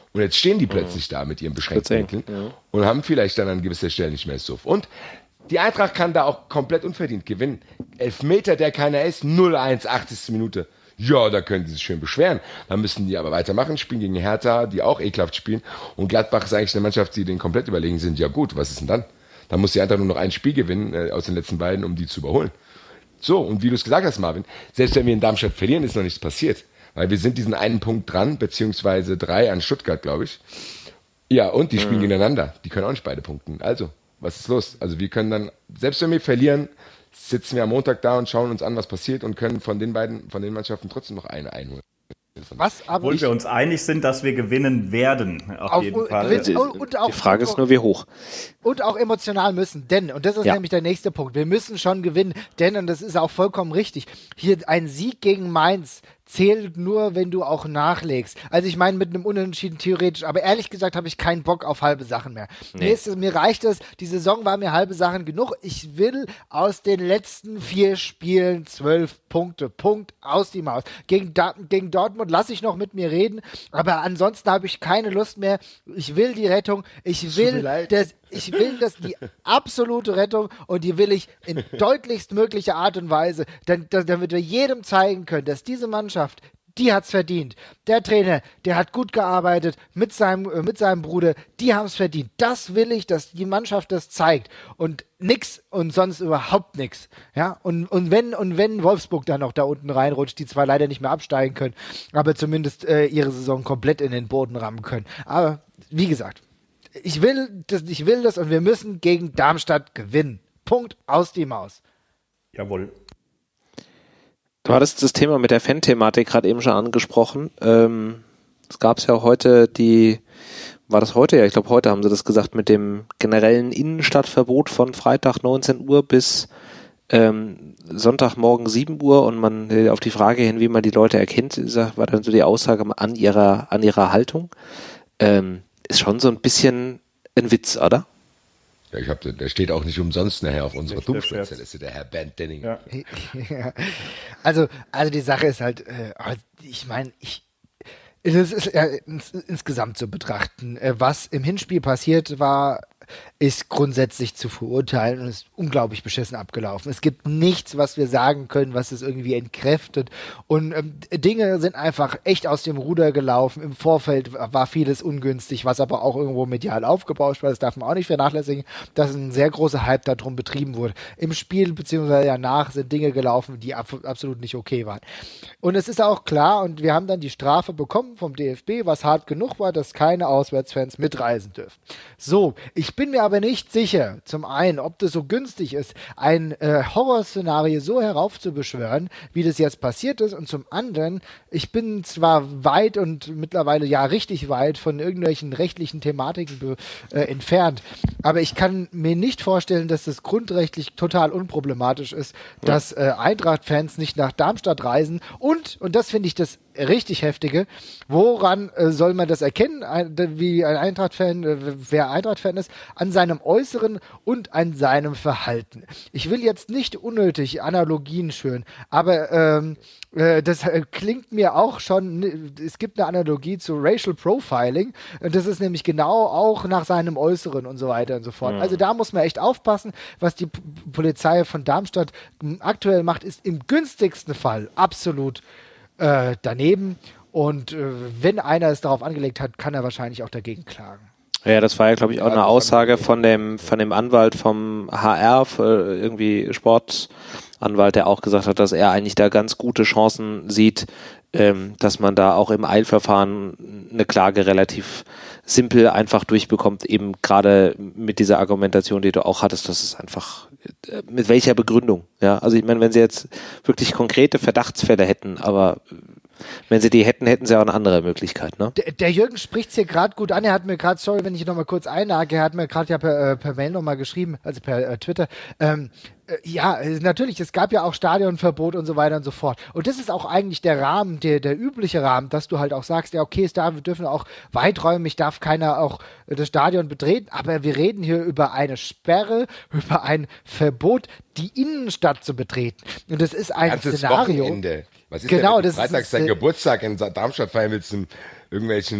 Und jetzt stehen die plötzlich da mit ihren beschränkten Mitteln ja. und haben vielleicht dann an gewisser Stelle nicht mehr so. Und die Eintracht kann da auch komplett unverdient gewinnen. Elfmeter, der keiner ist, null eins, achtzigste Minute. Ja, da können die sich schön beschweren. Dann müssen die aber weitermachen, spielen gegen Hertha, die auch ekelhaft spielen. Und Gladbach ist eigentlich eine Mannschaft, die denen komplett überlegen sind. Ja gut, was ist denn dann? Dann muss die Eintracht nur noch ein Spiel gewinnen äh, aus den letzten beiden, um die zu überholen. So, und wie du es gesagt hast, Marvin, selbst wenn wir in Darmstadt verlieren, ist noch nichts passiert. Weil wir sind diesen einen Punkt dran, beziehungsweise drei an Stuttgart, glaube ich. Ja, und die spielen mhm. gegeneinander. Die können auch nicht beide punkten. Also, was ist los? Also wir können dann, selbst wenn wir verlieren, sitzen wir am Montag da und schauen uns an, was passiert und können von den beiden, von den Mannschaften trotzdem noch eine einholen. Was, aber Obwohl wir uns einig sind, dass wir gewinnen werden, auf, auf jeden Fall. Die, und auch, die Frage ist nur, wie hoch. Und auch emotional müssen, denn, und das ist ja. nämlich der nächste Punkt, wir müssen schon gewinnen, denn, und das ist auch vollkommen richtig, hier ein Sieg gegen Mainz zählt nur, wenn du auch nachlegst. Also ich meine mit einem Unentschieden theoretisch, aber ehrlich gesagt habe ich keinen Bock auf halbe Sachen mehr. Nee. Mir, ist es, mir reicht es, die Saison war mir halbe Sachen genug. Ich will aus den letzten vier Spielen zwölf Punkte. Punkt, aus die Maus. Gegen, da- gegen Dortmund lasse ich noch mit mir reden, aber ansonsten habe ich keine Lust mehr. Ich will die Rettung. Ich will, das, ich will das die absolute Rettung und die will ich in deutlichst möglicher Art und Weise, denn, damit wir jedem zeigen können, dass diese Mannschaft, die hat's verdient. Der Trainer, der hat gut gearbeitet mit seinem, äh, mit seinem Bruder, die haben's verdient. Das will ich, dass die Mannschaft das zeigt und nix und sonst überhaupt nix. Ja, und, und wenn, und wenn Wolfsburg dann noch da unten reinrutscht, die zwar leider nicht mehr absteigen können, aber zumindest äh, ihre Saison komplett in den Boden rammen können. Aber, wie gesagt, ich will das, ich will das und wir müssen gegen Darmstadt gewinnen. Punkt, aus die Maus. Jawohl. Du hattest das Thema mit der Fan-Thematik gerade eben schon angesprochen. Ähm, es gab es ja heute die, war das heute? Ja, ich glaube heute haben sie das gesagt, mit dem generellen Innenstadtverbot von Freitag neunzehn Uhr bis ähm, Sonntagmorgen sieben Uhr und man äh, auf die Frage hin, wie man die Leute erkennt, war dann so die Aussage an ihrer, an ihrer Haltung. Ähm, ist schon so ein bisschen ein Witz, oder? Ja, ich habe, der steht auch nicht umsonst nachher auf unserer Dummschwätze, der Herr Bernd Denning. Ja. Ja. Also, also die Sache ist halt, äh, ich meine, ich, es ist äh, ins, insgesamt zu betrachten, äh, was im Hinspiel passiert war, ist grundsätzlich zu verurteilen und ist unglaublich beschissen abgelaufen. Es gibt nichts, was wir sagen können, was es irgendwie entkräftet und ähm, Dinge sind einfach echt aus dem Ruder gelaufen. Im Vorfeld war vieles ungünstig, was aber auch irgendwo medial aufgebauscht war. Das darf man auch nicht vernachlässigen, dass ein sehr großer Hype darum betrieben wurde. Im Spiel beziehungsweise danach sind Dinge gelaufen, die ab- absolut nicht okay waren. Und es ist auch klar und wir haben dann die Strafe bekommen vom D F B, was hart genug war, dass keine Auswärtsfans mitreisen dürfen. So, ich bin mir aber nicht sicher, zum einen, ob das so günstig ist, ein äh, Horrorszenario so heraufzubeschwören, wie das jetzt passiert ist, und zum anderen, ich bin zwar weit und mittlerweile ja richtig weit von irgendwelchen rechtlichen Thematiken be- äh, entfernt, aber ich kann mir nicht vorstellen, dass das grundrechtlich total unproblematisch ist, ja. dass äh, Eintracht-Fans nicht nach Darmstadt reisen und, und das finde ich das richtig heftige, woran äh, soll man das erkennen, ein, wie ein Eintracht-Fan, äh, wer Eintracht-Fan ist, an seinem Äußeren und an seinem Verhalten. Ich will jetzt nicht unnötig Analogien schüren, aber ähm, äh, das äh, klingt mir auch schon, es gibt eine Analogie zu Racial Profiling, und das ist nämlich genau auch nach seinem Äußeren und so weiter und so fort. Mhm. Also da muss man echt aufpassen, was die P- Polizei von Darmstadt aktuell macht, ist im günstigsten Fall absolut Äh, daneben und äh, wenn einer es darauf angelegt hat, kann er wahrscheinlich auch dagegen klagen. Ja, das war ja, glaube ich, auch ja, eine Aussage von dem von dem Anwalt vom H R, irgendwie Sportanwalt, der auch gesagt hat, dass er eigentlich da ganz gute Chancen sieht, ähm, dass man da auch im Eilverfahren eine Klage relativ simpel einfach durchbekommt, eben gerade mit dieser Argumentation, die du auch hattest, dass es einfach, äh, mit welcher Begründung, ja, also ich meine, wenn sie jetzt wirklich konkrete Verdachtsfälle hätten, aber wenn sie die hätten, hätten sie auch eine andere Möglichkeit, ne? Der, der Jürgen spricht's hier gerade gut an. Er hat mir gerade, sorry, wenn ich nochmal kurz einhake, er hat mir gerade ja per, äh, per Mail nochmal geschrieben, also per äh, Twitter, ähm, äh, ja, natürlich, es gab ja auch Stadionverbot und so weiter und so fort. Und das ist auch eigentlich der Rahmen, der, der übliche Rahmen, dass du halt auch sagst, ja, okay, es darf, wir dürfen auch weiträumig, darf keiner auch äh, das Stadion betreten, aber wir reden hier über eine Sperre, über ein Verbot, die Innenstadt zu betreten. Und das ist ein Ganzes Szenario. Wochenende. Was ist genau, denn, das Freitags ist dein äh, Geburtstag in Darmstadt feiern willst, in irgendwelchen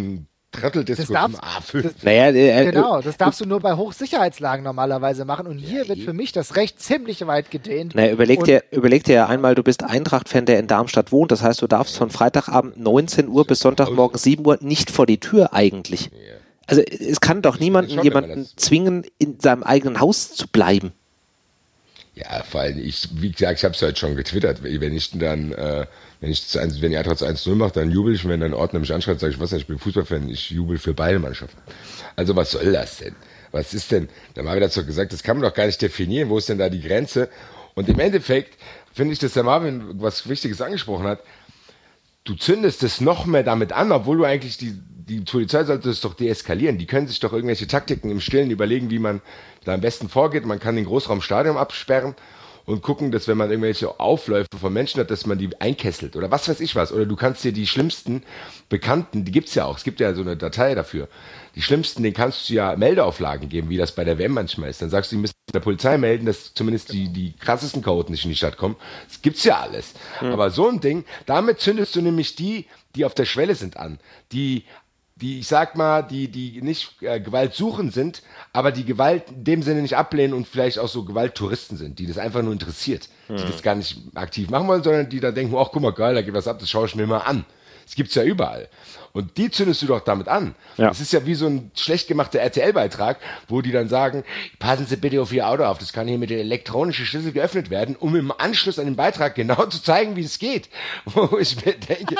Trotteldiskussion. Ah, das, naja, äh, genau, das darfst du nur bei Hochsicherheitslagen normalerweise machen und hier ja, wird für mich das Recht ziemlich weit gedehnt. Naja, überleg dir, überleg dir ja einmal, du bist Eintracht-Fan, der in Darmstadt wohnt, das heißt, du darfst von Freitagabend neunzehn Uhr bis Sonntagmorgen sieben Uhr nicht vor die Tür eigentlich. Also es kann doch niemanden schon, jemanden zwingen, in seinem eigenen Haus zu bleiben. Ja, vor allem, ich, wie gesagt, ich habe es heute schon getwittert, wenn ich dann, äh, wenn ich zu eins, wenn die Eintracht zu eins null macht, dann jubel ich, und wenn dann ein Ordner mich anschreibt, sage ich, was, ich bin Fußballfan, ich jubel für beide Mannschaften. Also was soll das denn? Was ist denn, da haben wir dazu gesagt, das kann man doch gar nicht definieren, wo ist denn da die Grenze? Und im Endeffekt finde ich, dass der Marvin was Wichtiges angesprochen hat, du zündest es noch mehr damit an, obwohl du eigentlich die, die Polizei sollte es doch deeskalieren. Die können sich doch irgendwelche Taktiken im Stillen überlegen, wie man da am besten vorgeht. Man kann den Großraumstadion absperren und gucken, dass wenn man irgendwelche Aufläufe von Menschen hat, dass man die einkesselt oder was weiß ich was. Oder du kannst dir die schlimmsten Bekannten, die gibt's ja auch, es gibt ja so eine Datei dafür, die schlimmsten, denen kannst du ja Meldeauflagen geben, wie das bei der W M manchmal ist. Dann sagst du, die müssen der Polizei melden, dass zumindest die, die krassesten Chaoten nicht in die Stadt kommen. Das gibt's ja alles. Mhm. Aber so ein Ding, damit zündest du nämlich die, die auf der Schwelle sind an, die die, ich sag mal, die, die nicht äh, gewaltsuchend sind, aber die Gewalt in dem Sinne nicht ablehnen und vielleicht auch so Gewalttouristen sind, die das einfach nur interessiert, hm. die das gar nicht aktiv machen wollen, sondern die da denken, ach, guck mal, geil, da geht was ab, das schaue ich mir mal an. Das gibt's ja überall. Und die zündest du doch damit an. Ja. Das ist ja wie so ein schlecht gemachter R T L-Beitrag, wo die dann sagen, passen Sie bitte auf Ihr Auto auf, das kann hier mit der elektronischen Schlüssel geöffnet werden, um im Anschluss an den Beitrag genau zu zeigen, wie es geht. Wo ich mir denke,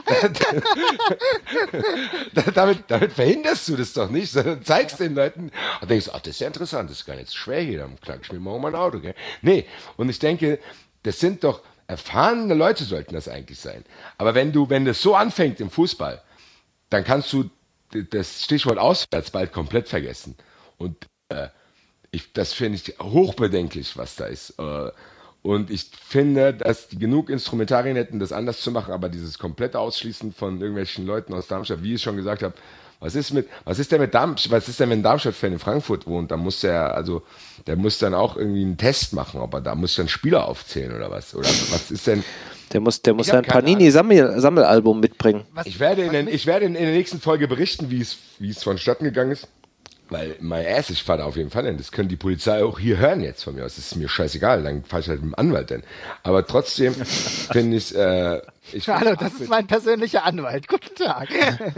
damit, damit verhinderst du das doch nicht, sondern zeigst den Leuten, und denkst, ach, das ist ja interessant, das ist gar nicht so schwer hier, dann knack ich mir morgen mein Auto. Gell? Nee, und ich denke, das sind doch erfahrene Leute sollten das eigentlich sein. Aber wenn du, wenn das so anfängt im Fußball, dann kannst du das Stichwort auswärts bald komplett vergessen. Und äh, ich, das finde ich hochbedenklich, was da ist. Äh, und ich finde, dass die genug Instrumentarien hätten, das anders zu machen, aber dieses komplette Ausschließen von irgendwelchen Leuten aus Darmstadt, wie ich schon gesagt habe, was ist mit, was ist denn mit Darmstadt, was ist denn, wenn ein Darmstadt-Fan in Frankfurt wohnt? Da muss der, also, der muss dann auch irgendwie einen Test machen, aber da muss dann Spieler aufzählen oder was? Oder was ist denn? Der muss, der muss sein Panini-Sammelalbum mitbringen. Was, ich werde, in den, ich werde in, in der nächsten Folge berichten, wie es, wie es vonstatten gegangen ist. Weil mein Ass, ich fahre da auf jeden Fall hin. Das können die Polizei auch hier hören jetzt von mir aus. Das ist mir scheißegal, dann fahre ich halt mit dem Anwalt denn. Aber trotzdem finde ich, äh, ich Hallo, das ist mein persönlicher Anwalt. Guten Tag.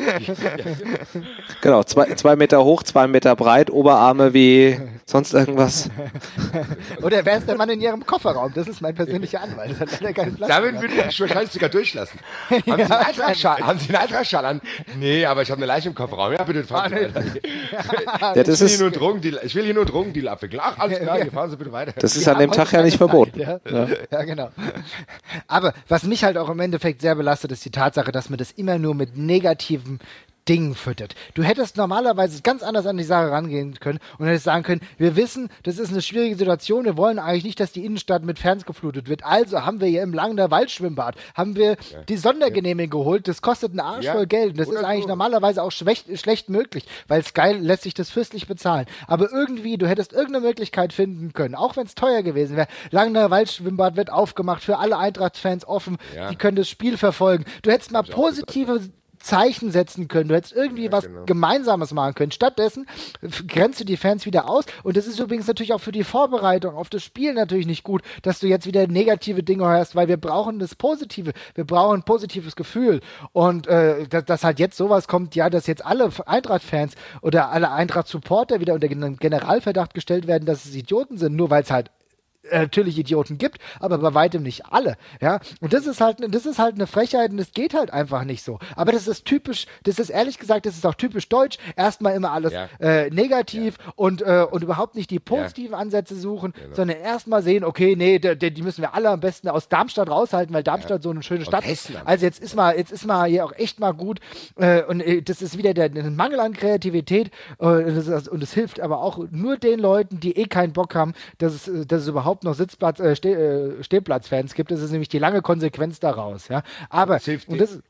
Genau, zwei, zwei Meter hoch, zwei Meter breit, Oberarme wie sonst irgendwas. Oder wer ist der Mann in Ihrem Kofferraum? Das ist mein persönlicher Anwalt. Das hat leider keinen Platz. Damit würde ich wahrscheinlich sogar durchlassen. Haben, ja, Sie einen Eintragsschal, haben Sie einen Eintragsschal an? Nee, aber ich habe eine Leiche im Kofferraum. Ja, bitte fahren Sie weiter. Ja, das ich, will ist, hier nur Drogendeal, ich will hier nur Drogendeal abwickeln. Ach, alles klar, hier fahren Sie bitte weiter. Das ist an dem Tag ja nicht verboten. Ja. Ja. Ja, genau. Aber was mich halt auch im Endeffekt sehr belastet, ist die Tatsache, dass man das immer nur mit negativen Dingen füttert. Du hättest normalerweise ganz anders an die Sache rangehen können und hättest sagen können, wir wissen, das ist eine schwierige Situation, wir wollen eigentlich nicht, dass die Innenstadt mit Fans geflutet wird. Also haben wir hier im Langner Waldschwimmbad, haben wir ja. die Sondergenehmigung ja. geholt, das kostet einen Arsch ja. voll Geld und das Oder ist eigentlich so. normalerweise auch schlecht, schlecht möglich, weil Sky lässt sich das fürstlich bezahlen. Aber irgendwie, du hättest irgendeine Möglichkeit finden können, auch wenn es teuer gewesen wäre. Langner Waldschwimmbad wird aufgemacht, für alle Eintracht-Fans offen, ja. die können das Spiel verfolgen. Du hättest mal positive Zeichen setzen können. Du hättest irgendwie ja, was genau. Gemeinsames machen können. Stattdessen grenzt du die Fans wieder aus. Und das ist übrigens natürlich auch für die Vorbereitung auf das Spiel natürlich nicht gut, dass du jetzt wieder negative Dinge hörst, weil wir brauchen das Positive. Wir brauchen ein positives Gefühl. Und äh, dass, dass halt jetzt sowas kommt, ja, dass jetzt alle Eintracht-Fans oder alle Eintracht-Supporter wieder unter Generalverdacht gestellt werden, dass es Idioten sind, nur weil es halt natürlich Idioten gibt, aber bei weitem nicht alle, ja, und das ist halt, das ist halt eine Frechheit und das geht halt einfach nicht so, aber das ist typisch, das ist ehrlich gesagt, das ist auch typisch deutsch, erstmal immer alles ja. äh, negativ ja. und äh, und überhaupt nicht die positiven ja. Ansätze suchen, genau. sondern erstmal sehen, okay, nee, die, die müssen wir alle am besten aus Darmstadt raushalten, weil Darmstadt ja. so eine schöne Stadt ist, also jetzt ist mal, jetzt ist mal hier auch echt mal gut äh, und äh, das ist wieder der, der Mangel an Kreativität äh, und, das, und das hilft aber auch nur den Leuten, die eh keinen Bock haben, dass es, dass es überhaupt noch Sitzplatz, äh, Steh, äh, Stehplatzfans gibt, das ist nämlich die lange Konsequenz daraus, ja. Aber das hilft und das, ja.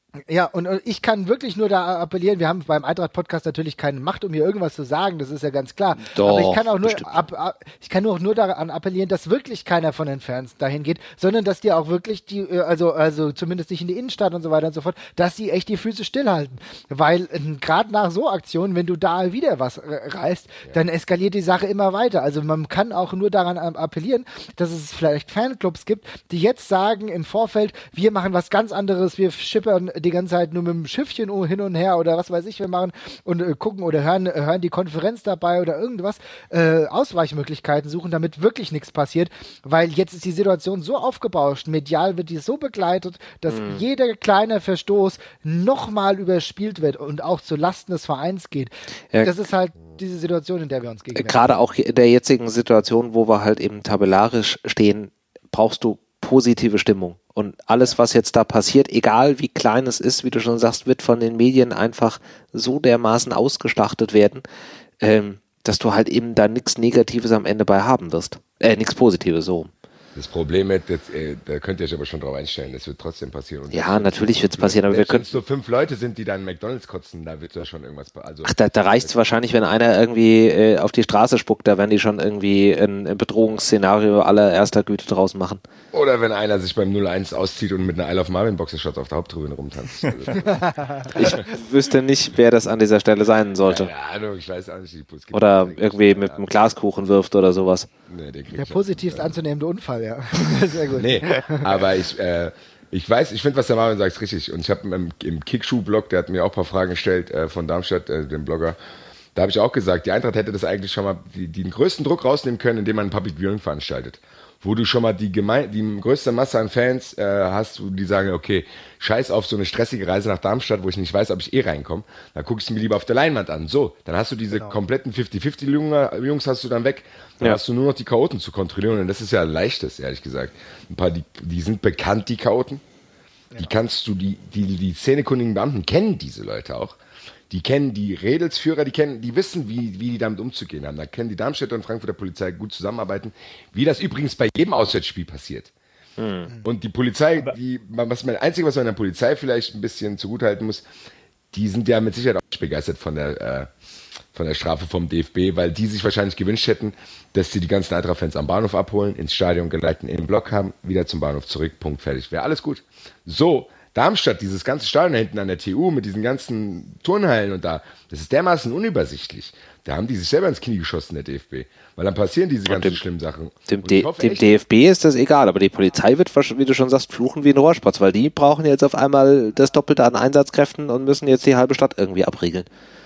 Ja, und, und ich kann wirklich nur da appellieren, wir haben beim Eintracht-Podcast natürlich keine Macht, um hier irgendwas zu sagen, das ist ja ganz klar. Doch, aber ich kann auch nur bestimmt. ab, ab, ich kann nur auch nur daran appellieren, dass wirklich keiner von den Fans dahin geht, sondern dass die auch wirklich die, äh, also also zumindest nicht in die Innenstadt und so weiter und so fort, dass die echt die Füße stillhalten. Weil äh, gerade nach so Aktionen, wenn du da wieder was äh, reißt, ja. dann eskaliert die Sache immer weiter. Also man kann auch nur daran äh, appellieren, dass es vielleicht Fanclubs gibt, die jetzt sagen im Vorfeld, wir machen was ganz anderes, wir schippern die ganze Zeit nur mit dem Schiffchen hin und her oder was weiß ich, wir machen und äh, gucken oder hören, äh, hören die Konferenz dabei oder irgendwas, äh, Ausweichmöglichkeiten suchen, damit wirklich nichts passiert, weil jetzt ist die Situation so aufgebauscht, medial wird die so begleitet, dass mhm. jeder kleine Verstoß nochmal überspielt wird und auch zu Lasten des Vereins geht. Ja. Das ist halt diese Situation, in der wir uns gegenwärtig Gerade auch in der jetzigen Situation, wo wir halt eben tabellarisch stehen, brauchst du positive Stimmung. Und alles, was jetzt da passiert, egal wie klein es ist, wie du schon sagst, wird von den Medien einfach so dermaßen ausgeschlachtet werden, ähm, dass du halt eben da nichts Negatives am Ende bei haben wirst. Äh, nichts Positives, so. Das Problem ist, das, äh, da könnt ihr euch aber schon drauf einstellen, das wird trotzdem passieren. Und ja, natürlich wird es passieren, aber wir können... Wenn es nur fünf Leute sind, die dann McDonalds kotzen, da wird da schon irgendwas... Also Ach, da, da reicht es wahrscheinlich, wenn einer irgendwie äh, auf die Straße spuckt, da werden die schon irgendwie ein, ein Bedrohungsszenario allererster Güte draus machen. Oder wenn einer sich beim null eins auszieht und mit einer I Love Marvin Boxershot auf der Haupttribüne rumtanzt. Also, ich wüsste nicht, wer das an dieser Stelle sein sollte. Keine Ahnung, ich weiß auch nicht. Die oder irgendwie mit einem Glaskuchen wirft oder sowas. Nee, den der positivst anzunehmende Unfall, ja. Sehr gut. Nee, aber ich, äh, ich weiß, ich finde, was der Marvin sagt, ist richtig. Und ich habe im, im Kickschuh-Blog, der hat mir auch ein paar Fragen gestellt äh, von Darmstadt, äh, dem Blogger. Da habe ich auch gesagt, die Eintracht hätte das eigentlich schon mal die, die den größten Druck rausnehmen können, indem man ein Public Viewing veranstaltet. Wo du schon mal die, Geme- die größte Masse an Fans äh, hast, die sagen, okay, scheiß auf so eine stressige Reise nach Darmstadt, wo ich nicht weiß, ob ich eh reinkomme. Dann guck ich es mir lieber auf der Leinwand an. So, dann hast du diese genau. kompletten fifty fifty Jungs hast du dann weg. Dann ja. hast du nur noch die Chaoten zu kontrollieren. Und das ist ja ein leichtes, ehrlich gesagt. Ein paar, die, die sind bekannt, die Chaoten. Genau. Die kannst du, die, die, die szenekundigen Beamten kennen diese Leute auch. Die kennen die Redelsführer, die kennen, die wissen, wie, wie die damit umzugehen haben. Da können die Darmstädter und Frankfurter Polizei gut zusammenarbeiten, wie das übrigens bei jedem Auswärtsspiel passiert. Hm. Und die Polizei, die, was mein Einzige, was man der Polizei vielleicht ein bisschen zugutehalten muss, die sind ja mit Sicherheit auch nicht begeistert von der, äh, von der Strafe vom D F B, weil die sich wahrscheinlich gewünscht hätten, dass sie die ganzen Eintracht-Fans am Bahnhof abholen, ins Stadion geleiten, in den Block haben, wieder zum Bahnhof zurück, Punkt, fertig. Wäre alles gut. So, Darmstadt, dieses ganze Stadion da hinten an der T U mit diesen ganzen Turnhallen und da, das ist dermaßen unübersichtlich. Da haben die sich selber ins Knie geschossen, der D F B. Weil dann passieren diese ganzen dem, schlimmen Sachen. Dem, D- dem D F B ist das egal, aber die Polizei wird, wie du schon sagst, fluchen wie ein Rohrspatz, weil die brauchen jetzt auf einmal das Doppelte an Einsatzkräften und müssen jetzt die halbe Stadt irgendwie abriegeln.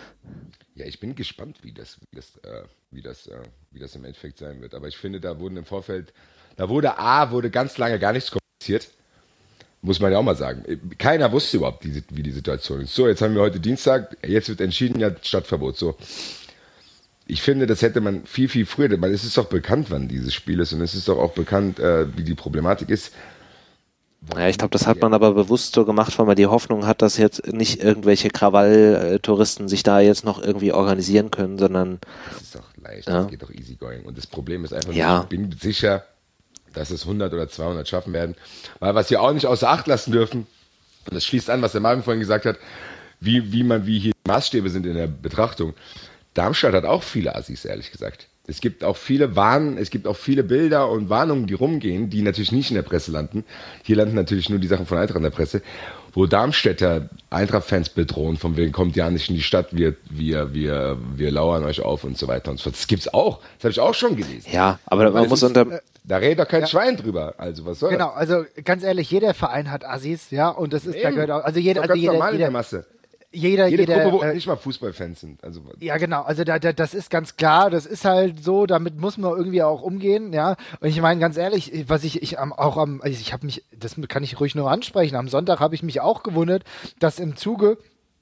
Ja, ich bin gespannt, wie das, wie das, äh, wie das, äh, wie das im Endeffekt sein wird. Aber ich finde, da wurden im Vorfeld, da wurde A, wurde ganz lange gar nichts kommuniziert. Muss man ja auch mal sagen. Keiner wusste überhaupt, die, wie die Situation ist. So, jetzt haben wir heute Dienstag, jetzt wird entschieden, ja, Stadtverbot. So. Ich finde, das hätte man viel, viel früher, weil es ist doch bekannt, wann dieses Spiel ist und es ist doch auch bekannt, äh, wie die Problematik ist. Ja, ich glaube, das hat man aber bewusst so gemacht, weil man die Hoffnung hat, dass jetzt nicht irgendwelche Krawall-Touristen sich da jetzt noch irgendwie organisieren können, sondern... Das ist doch leicht, ja. Das geht doch easy going. Und das Problem ist einfach, ja. ich bin sicher, dass es hundert oder zweihundert schaffen werden. Weil was wir auch nicht außer Acht lassen dürfen, und das schließt an, was der Marvin vorhin gesagt hat, wie, wie man, wie hier Maßstäbe sind in der Betrachtung. Darmstadt hat auch viele Assis, ehrlich gesagt. Es gibt auch viele Warn, es gibt auch viele Bilder und Warnungen, die rumgehen, die natürlich nicht in der Presse landen. Hier landen natürlich nur die Sachen von Eintracht in der Presse, wo Darmstädter Eintracht-Fans bedrohen, von wegen kommt ja nicht in die Stadt, wir, wir, wir, wir lauern euch auf und so weiter und so fort. Das gibt's auch. Das habe ich auch schon gelesen. Ja, aber man muss unter... Äh, da redet doch kein ja. Schwein drüber. Also was soll Genau, das? also ganz ehrlich, jeder Verein hat Assis, ja, und das ist, Eben. da gehört auch, also jeder, das ist also ganz jeder, normal in jeder, der Masse. Jeder, Jede jeder, Gruppe, wo äh, nicht mal Fußballfans sind. Also, ja, genau. Also da, da, das ist ganz klar. Das ist halt so. Damit muss man irgendwie auch umgehen. Ja. Und ich meine ganz ehrlich, was ich, ich am, auch am, also ich habe mich, das kann ich ruhig nur ansprechen. Am Sonntag habe ich mich auch gewundert, dass im Zuge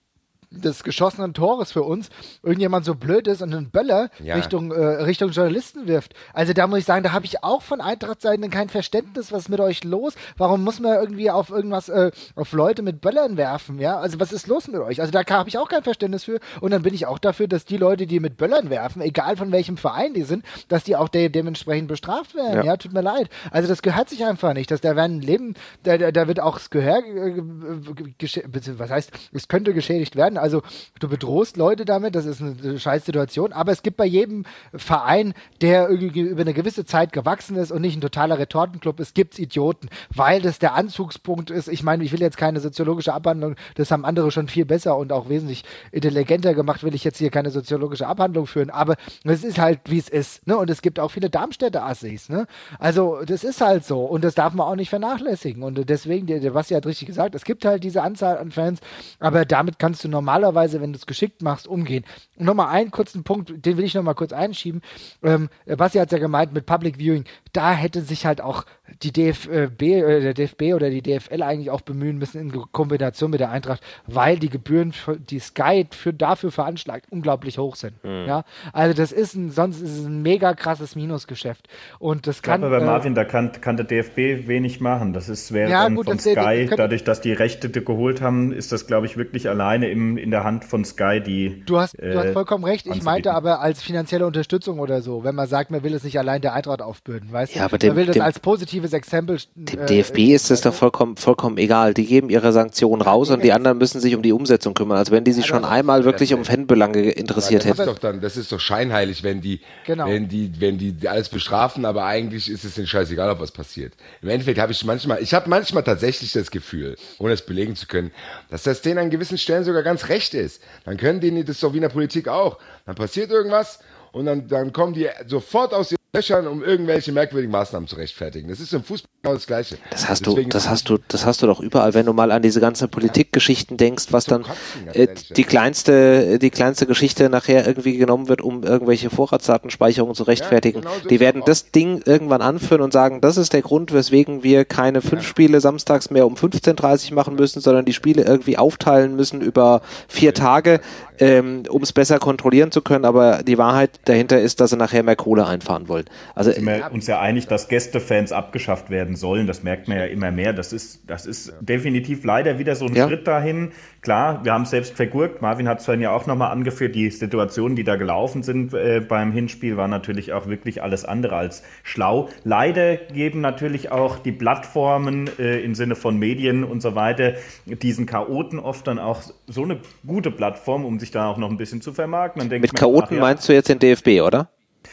des geschossenen Tores für uns irgendjemand so blöd ist und einen Böller Ja. Richtung, äh, Richtung Journalisten wirft. Also da muss ich sagen, da habe ich auch von Eintracht-Seiten kein Verständnis, was ist mit euch los? Warum muss man irgendwie auf irgendwas, äh, auf Leute mit Böllern werfen, ja? Also was ist los mit euch? Also da habe ich auch kein Verständnis für und dann bin ich auch dafür, dass die Leute, die mit Böllern werfen, egal von welchem Verein die sind, dass die auch de- dementsprechend bestraft werden, ja. Ja. Tut mir leid. Also das gehört sich einfach nicht, dass da werden Leben, da, da, da wird auch das Gehör, äh, gesche- beziehungsweise, was heißt, es könnte geschädigt werden, also du bedrohst Leute damit, das ist eine scheiß Situation, aber es gibt bei jedem Verein, der irgendwie über eine gewisse Zeit gewachsen ist und nicht ein totaler Retortenclub ist, gibt's Idioten, weil das der Anzugspunkt ist. Ich meine, ich will jetzt keine soziologische Abhandlung, das haben andere schon viel besser und auch wesentlich intelligenter gemacht, will ich jetzt hier keine soziologische Abhandlung führen, aber es ist halt, wie es ist, ne? Und es gibt auch viele Darmstädter Assis, ne? Also, das ist halt so und das darf man auch nicht vernachlässigen und deswegen, der, der Basti hat richtig gesagt, es gibt halt diese Anzahl an Fans, aber damit kannst du normalerweise, wenn du es geschickt machst, umgehen. Und nochmal einen kurzen Punkt, den will ich nochmal kurz einschieben. Ähm, Basti hat ja gemeint, mit Public Viewing, da hätte sich halt auch die D F B, äh, der D F B oder die D F L eigentlich auch bemühen müssen in Kombination mit der Eintracht, weil die Gebühren, für, die Sky für, dafür veranschlagt, unglaublich hoch sind. Mhm. Ja? Also das ist ein, sonst ist es ein mega krasses Minusgeschäft. Und das Ich kann... glaube, bei äh, Marvin, da kann, kann der D F B wenig machen. Das ist, wäre Ja, dann gut, von das- das Sky, könnte- dadurch, dass die Rechte geholt haben, ist das, glaube ich, wirklich alleine im, in der Hand von Sky, die Du hast, äh, du hast vollkommen recht. Ich anzubieten. meinte aber als finanzielle Unterstützung oder so, wenn man sagt, man will es nicht allein der Eintracht aufbürden, weißt Ja, du? aber dem- man will das dem- als positives Exempel. Dem äh, D F B ist es doch vollkommen, vollkommen egal. Die geben ihre Sanktionen raus und die anderen müssen sich um die Umsetzung kümmern. Also wenn die sich Ja, schon das- einmal wirklich das- um Fanbelange interessiert das ist hätten. doch dann, das ist doch scheinheilig, wenn die, Genau. wenn die, wenn die alles bestrafen, aber eigentlich ist es denen scheißegal, ob was passiert. Im Endeffekt habe ich manchmal, ich habe manchmal tatsächlich das Gefühl, ohne es belegen zu können, dass das denen an gewissen Stellen sogar ganz recht ist. Dann können die, das ist doch wie in der Politik auch. Dann passiert irgendwas und dann, dann kommen die sofort aus ihren Löchern, um irgendwelche merkwürdigen Maßnahmen zu rechtfertigen. Das ist im Fußball genau das Gleiche. Das hast du, Deswegen- das hast du, das hast du doch überall, wenn du mal an diese ganzen Politikgeschichten denkst, was Zum dann Kotzen, ganz äh, ehrlich, ja. die kleinste, die kleinste Geschichte nachher irgendwie genommen wird, um irgendwelche Vorratsdatenspeicherungen zu rechtfertigen. Ja, genau so Die ist werden es auch. das Ding irgendwann anführen und sagen, das ist der Grund, weswegen wir keine fünf Spiele samstags mehr um fünfzehn Uhr dreißig machen müssen, sondern die Spiele irgendwie aufteilen müssen über vier Tage, ähm, um es besser kontrollieren zu können. Aber die Wahrheit dahinter ist, dass sie nachher mehr Kohle einfahren wollen. Also sind wir uns ja einig, dass Gästefans abgeschafft werden sollen. Das merkt man ja immer mehr. Das ist, das ist definitiv leider wieder so ein Ja. Schritt dahin. Klar, wir haben es selbst vergurkt. Marvin hat es vorhin ja auch nochmal angeführt. Die Situationen, die da gelaufen sind äh, beim Hinspiel, waren natürlich auch wirklich alles andere als schlau. Leider geben natürlich auch die Plattformen äh, im Sinne von Medien und so weiter diesen Chaoten oft dann auch so eine gute Plattform, um sich da auch noch ein bisschen zu vermarkten. Dann denkt mit man, Chaoten ach ja, meinst du jetzt den D F B, oder?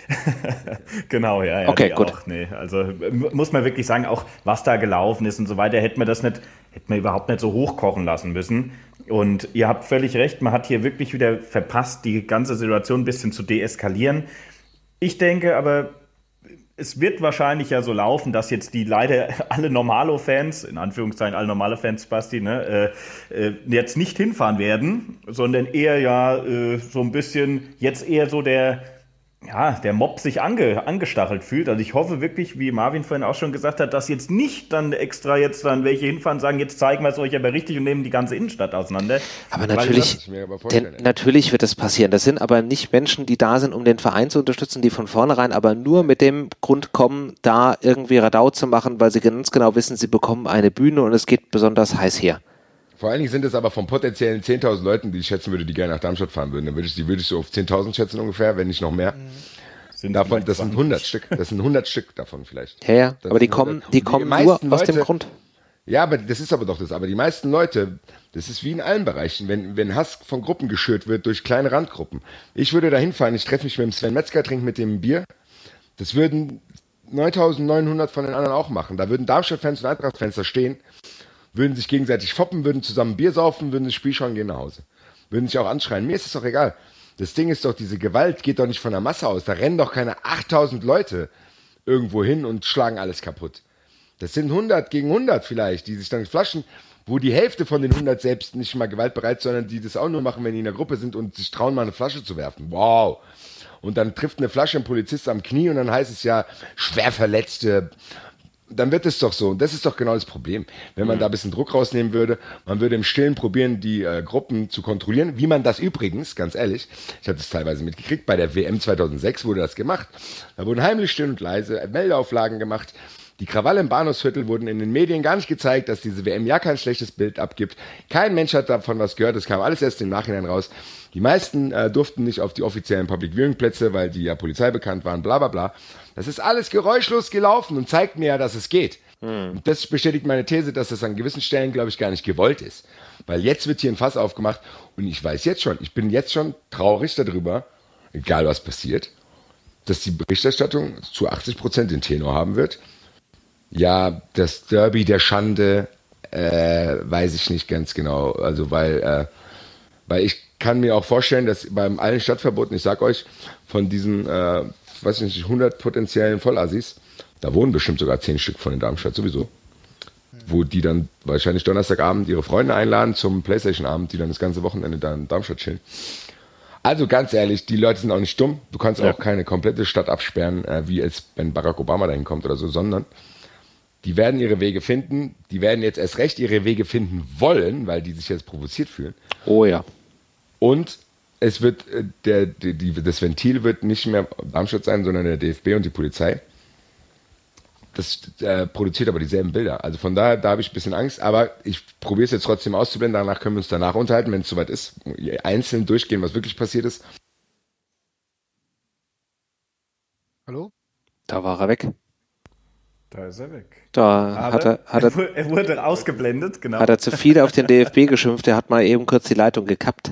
Genau, ja, ja. Okay, die gut. Auch, nee. Also m- muss man wirklich sagen, auch was da gelaufen ist und so weiter, hätte man das nicht, hätte man überhaupt nicht so hochkochen lassen müssen. Und ihr habt völlig recht, man hat hier wirklich wieder verpasst, die ganze Situation ein bisschen zu deeskalieren. Ich denke aber, es wird wahrscheinlich ja so laufen, dass jetzt die leider alle Normalo-Fans, in Anführungszeichen alle Normalo-Fans, Basti, ne, äh, äh, jetzt nicht hinfahren werden, sondern eher ja äh, so ein bisschen jetzt eher so der ja, der Mob sich ange, angestachelt fühlt. Also ich hoffe wirklich, wie Marvin vorhin auch schon gesagt hat, dass jetzt nicht dann extra jetzt dann welche hinfahren und sagen, jetzt zeigen wir es euch aber richtig und nehmen die ganze Innenstadt auseinander. Aber Weil natürlich, das- ich mir aber vorstellen, denn, ey. natürlich wird das passieren. Das sind aber nicht Menschen, die da sind, um den Verein zu unterstützen, die von vornherein aber nur mit dem Grund kommen, da irgendwie Radau zu machen, weil sie ganz genau wissen, sie bekommen eine Bühne und es geht besonders heiß her. Vor allen Dingen sind es aber von potenziellen zehntausend Leuten, die ich schätzen würde, die gerne nach Darmstadt fahren würden. Dann würde ich die würde ich so auf zehntausend schätzen ungefähr, wenn nicht noch mehr. sind Davon, vielleicht das sind zwanzig. hundert Stück. Das sind hundert Stück davon vielleicht. Ja, ja, Das aber die sind kommen, hundert. die Und kommen nur meisten aus dem Leute- Grund. Ja, aber das ist aber doch das. Aber die meisten Leute, das ist wie in allen Bereichen, wenn, wenn Hass von Gruppen geschürt wird durch kleine Randgruppen. Ich würde da hinfahren, ich treffe mich mit dem Sven Metzger, trinke mit dem ein Bier. Das würden neuntausendneunhundert von den anderen auch machen. Da würden Darmstadt-Fans und Eintracht-Fans da stehen, würden sich gegenseitig foppen, würden zusammen Bier saufen, würden das Spiel schauen, gehen nach Hause. Würden sich auch anschreien. Mir ist es doch egal. Das Ding ist doch, diese Gewalt geht doch nicht von der Masse aus. Da rennen doch keine achttausend Leute irgendwo hin und schlagen alles kaputt. Das sind hundert gegen hundert vielleicht, die sich dann Flaschen, wo die Hälfte von den hundert selbst nicht mal gewaltbereit, sondern die das auch nur machen, wenn die in der Gruppe sind und sich trauen, mal eine Flasche zu werfen. Wow. Und dann trifft eine Flasche einen Polizist am Knie und dann heißt es ja, schwer Verletzte, dann wird es doch so. Und das ist doch genau das Problem. Wenn man mhm. da ein bisschen Druck rausnehmen würde, man würde im Stillen probieren, die äh, Gruppen zu kontrollieren, wie man das übrigens, ganz ehrlich, ich habe das teilweise mitgekriegt, bei der W M zweitausendsechs wurde das gemacht. Da wurden heimlich still und leise Meldeauflagen gemacht. Die Krawalle im Bahnhofsviertel wurden in den Medien gar nicht gezeigt, dass diese W M ja kein schlechtes Bild abgibt. Kein Mensch hat davon was gehört, das kam alles erst im Nachhinein raus. Die meisten äh, durften nicht auf die offiziellen Public Viewing Plätze, weil die ja Polizei bekannt waren, bla bla bla. Das ist alles geräuschlos gelaufen und zeigt mir ja, dass es geht. Hm. Und das bestätigt meine These, dass das an gewissen Stellen, glaube ich, gar nicht gewollt ist. Weil jetzt wird hier ein Fass aufgemacht und ich weiß jetzt schon, ich bin jetzt schon traurig darüber, egal was passiert, dass die Berichterstattung zu achtzig Prozent den Tenor haben wird. Ja, das Derby der Schande, äh, weiß ich nicht ganz genau. Also, weil, äh, weil ich kann mir auch vorstellen, dass beim allen Stadtverboten, ich sag euch, von diesen, äh, weiß ich nicht, hundert potenziellen Vollassis, da wohnen bestimmt sogar zehn Stück von in Darmstadt sowieso. Wo die dann wahrscheinlich Donnerstagabend ihre Freunde einladen zum Playstation-Abend, die dann das ganze Wochenende da in Darmstadt chillen. Also ganz ehrlich, die Leute sind auch nicht dumm. Du kannst ja. auch keine komplette Stadt absperren, äh, wie als wenn Barack Obama dahin kommt oder so, sondern die werden ihre Wege finden. Die werden jetzt erst recht ihre Wege finden wollen, weil die sich jetzt provoziert fühlen. Oh ja. Und es wird, der, die, die, das Ventil wird nicht mehr Darmstadt sein, sondern der D F B und die Polizei. Das äh, produziert aber dieselben Bilder. Also von daher, da habe ich ein bisschen Angst. Aber ich probiere es jetzt trotzdem auszublenden. Danach können wir uns danach unterhalten, wenn es soweit ist. Einzeln durchgehen, was wirklich passiert ist. Hallo? Da war er weg. Da ist er weg. Da Aber hat er, hat er, er wurde ausgeblendet, genau. Hat er zu viel auf den D F B geschimpft, der hat mal eben kurz die Leitung gekappt.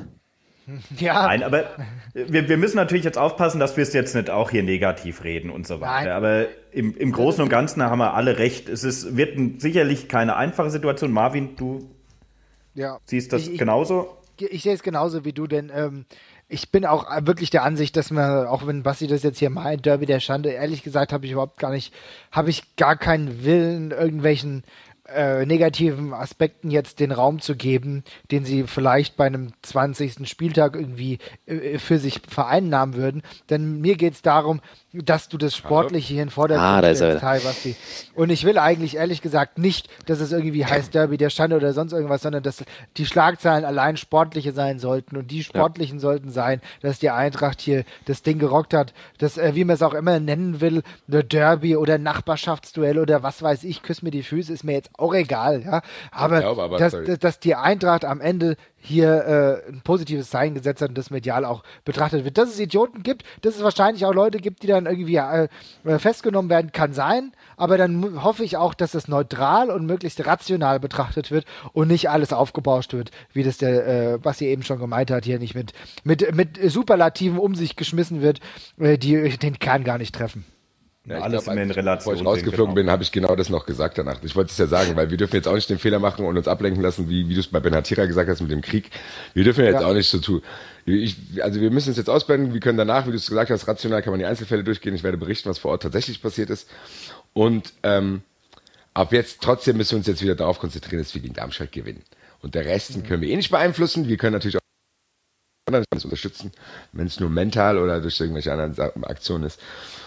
Ja. Nein, aber wir, wir müssen natürlich jetzt aufpassen, dass wir es jetzt nicht auch hier negativ reden und so weiter. Nein. Aber im, im Großen und Ganzen haben wir alle recht. Es ist, wird ein, sicherlich keine einfache Situation. Marvin, du ja. siehst das ich, ich, genauso? Ich, ich sehe es genauso wie du, denn ähm, ich bin auch wirklich der Ansicht, dass man, auch wenn Basti das jetzt hier meint, Derby der Schande, ehrlich gesagt habe ich überhaupt gar nicht, habe ich gar keinen Willen, irgendwelchen äh, negativen Aspekten jetzt den Raum zu geben, den sie vielleicht bei einem zwanzigsten Spieltag irgendwie äh, für sich vereinnahmen würden. Denn mir geht es darum, dass du das Sportliche hier in Vordergrund ah, stellst, Hi, Basti. Und ich will eigentlich ehrlich gesagt nicht, dass es irgendwie heißt Derby der Schande oder sonst irgendwas, sondern dass die Schlagzeilen allein sportliche sein sollten. Und die sportlichen ja. sollten sein, dass die Eintracht hier das Ding gerockt hat, dass, äh, wie man es auch immer nennen will, der Derby oder Nachbarschaftsduell oder was weiß ich, küss mir die Füße, ist mir jetzt auch egal. Ja, aber, glaube, aber dass, dass, dass die Eintracht am Ende hier äh, ein positives Zeichen gesetzt hat und das medial auch betrachtet wird. Dass es Idioten gibt, dass es wahrscheinlich auch Leute gibt, die dann irgendwie äh, festgenommen werden, kann sein, aber dann hoffe ich auch, dass es neutral und möglichst rational betrachtet wird und nicht alles aufgebauscht wird, wie das der äh, Basti eben schon gemeint hat, hier nicht mit, mit, mit Superlativen um sich geschmissen wird, äh, die den Kern gar nicht treffen. Ja, alles glaub, in Relation. Bevor ich rausgeflogen bin, habe ich genau das noch gesagt danach. Ich wollte es ja sagen, weil wir dürfen jetzt auch nicht den Fehler machen und uns ablenken lassen, wie, wie du es bei Ben-Hatira gesagt hast mit dem Krieg. Wir dürfen ja jetzt ja. auch nicht so tun. Ich, also wir müssen es jetzt ausblenden. Wir können danach, wie du es gesagt hast, rational kann man die Einzelfälle durchgehen. Ich werde berichten, was vor Ort tatsächlich passiert ist. Und ähm, ab jetzt trotzdem müssen wir uns jetzt wieder darauf konzentrieren, dass wir gegen Darmstadt gewinnen. Und der Rest mhm. können wir eh nicht beeinflussen. Wir können natürlich auch anderen unterstützen, wenn es nur mental oder durch irgendwelche anderen Aktionen ist.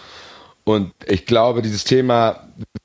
Und ich glaube, dieses Thema,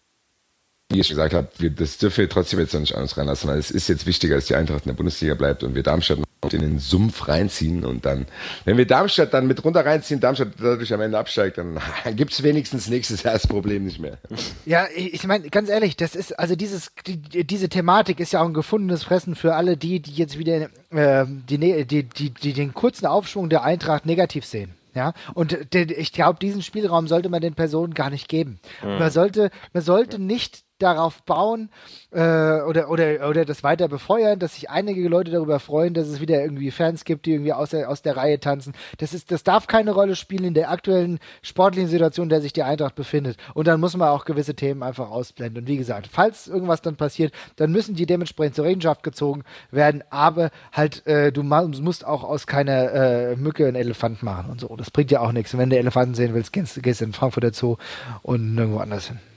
wie ich gesagt habe, wir, das dürfen wir trotzdem jetzt noch nicht an uns reinlassen, weil es ist jetzt wichtiger, dass die Eintracht in der Bundesliga bleibt und wir Darmstadt noch in den Sumpf reinziehen und dann, wenn wir Darmstadt dann mit runter reinziehen, Darmstadt dadurch am Ende absteigt, dann gibt es wenigstens nächstes Jahr das Problem nicht mehr. Ja, ich meine, ganz ehrlich, das ist, also dieses, die, diese Thematik ist ja auch ein gefundenes Fressen für alle die, die jetzt wieder äh, die, die, die, die den kurzen Aufschwung der Eintracht negativ sehen. Ja, und de, ich glaube, diesen Spielraum sollte man den Personen gar nicht geben. Mhm. Man sollte, man sollte nicht darauf bauen äh, oder, oder, oder das weiter befeuern, dass sich einige Leute darüber freuen, dass es wieder irgendwie Fans gibt, die irgendwie aus der, aus der Reihe tanzen. Das ist, das darf keine Rolle spielen in der aktuellen sportlichen Situation, in der sich die Eintracht befindet. Und dann muss man auch gewisse Themen einfach ausblenden. Und wie gesagt, falls irgendwas dann passiert, dann müssen die dementsprechend zur Rechenschaft gezogen werden, aber halt, äh, du musst auch aus keiner äh, Mücke einen Elefant machen und so. Das bringt ja auch nichts. Und wenn du Elefanten sehen willst, gehst, gehst du in Frankfurter Zoo und nirgendwo anders hin.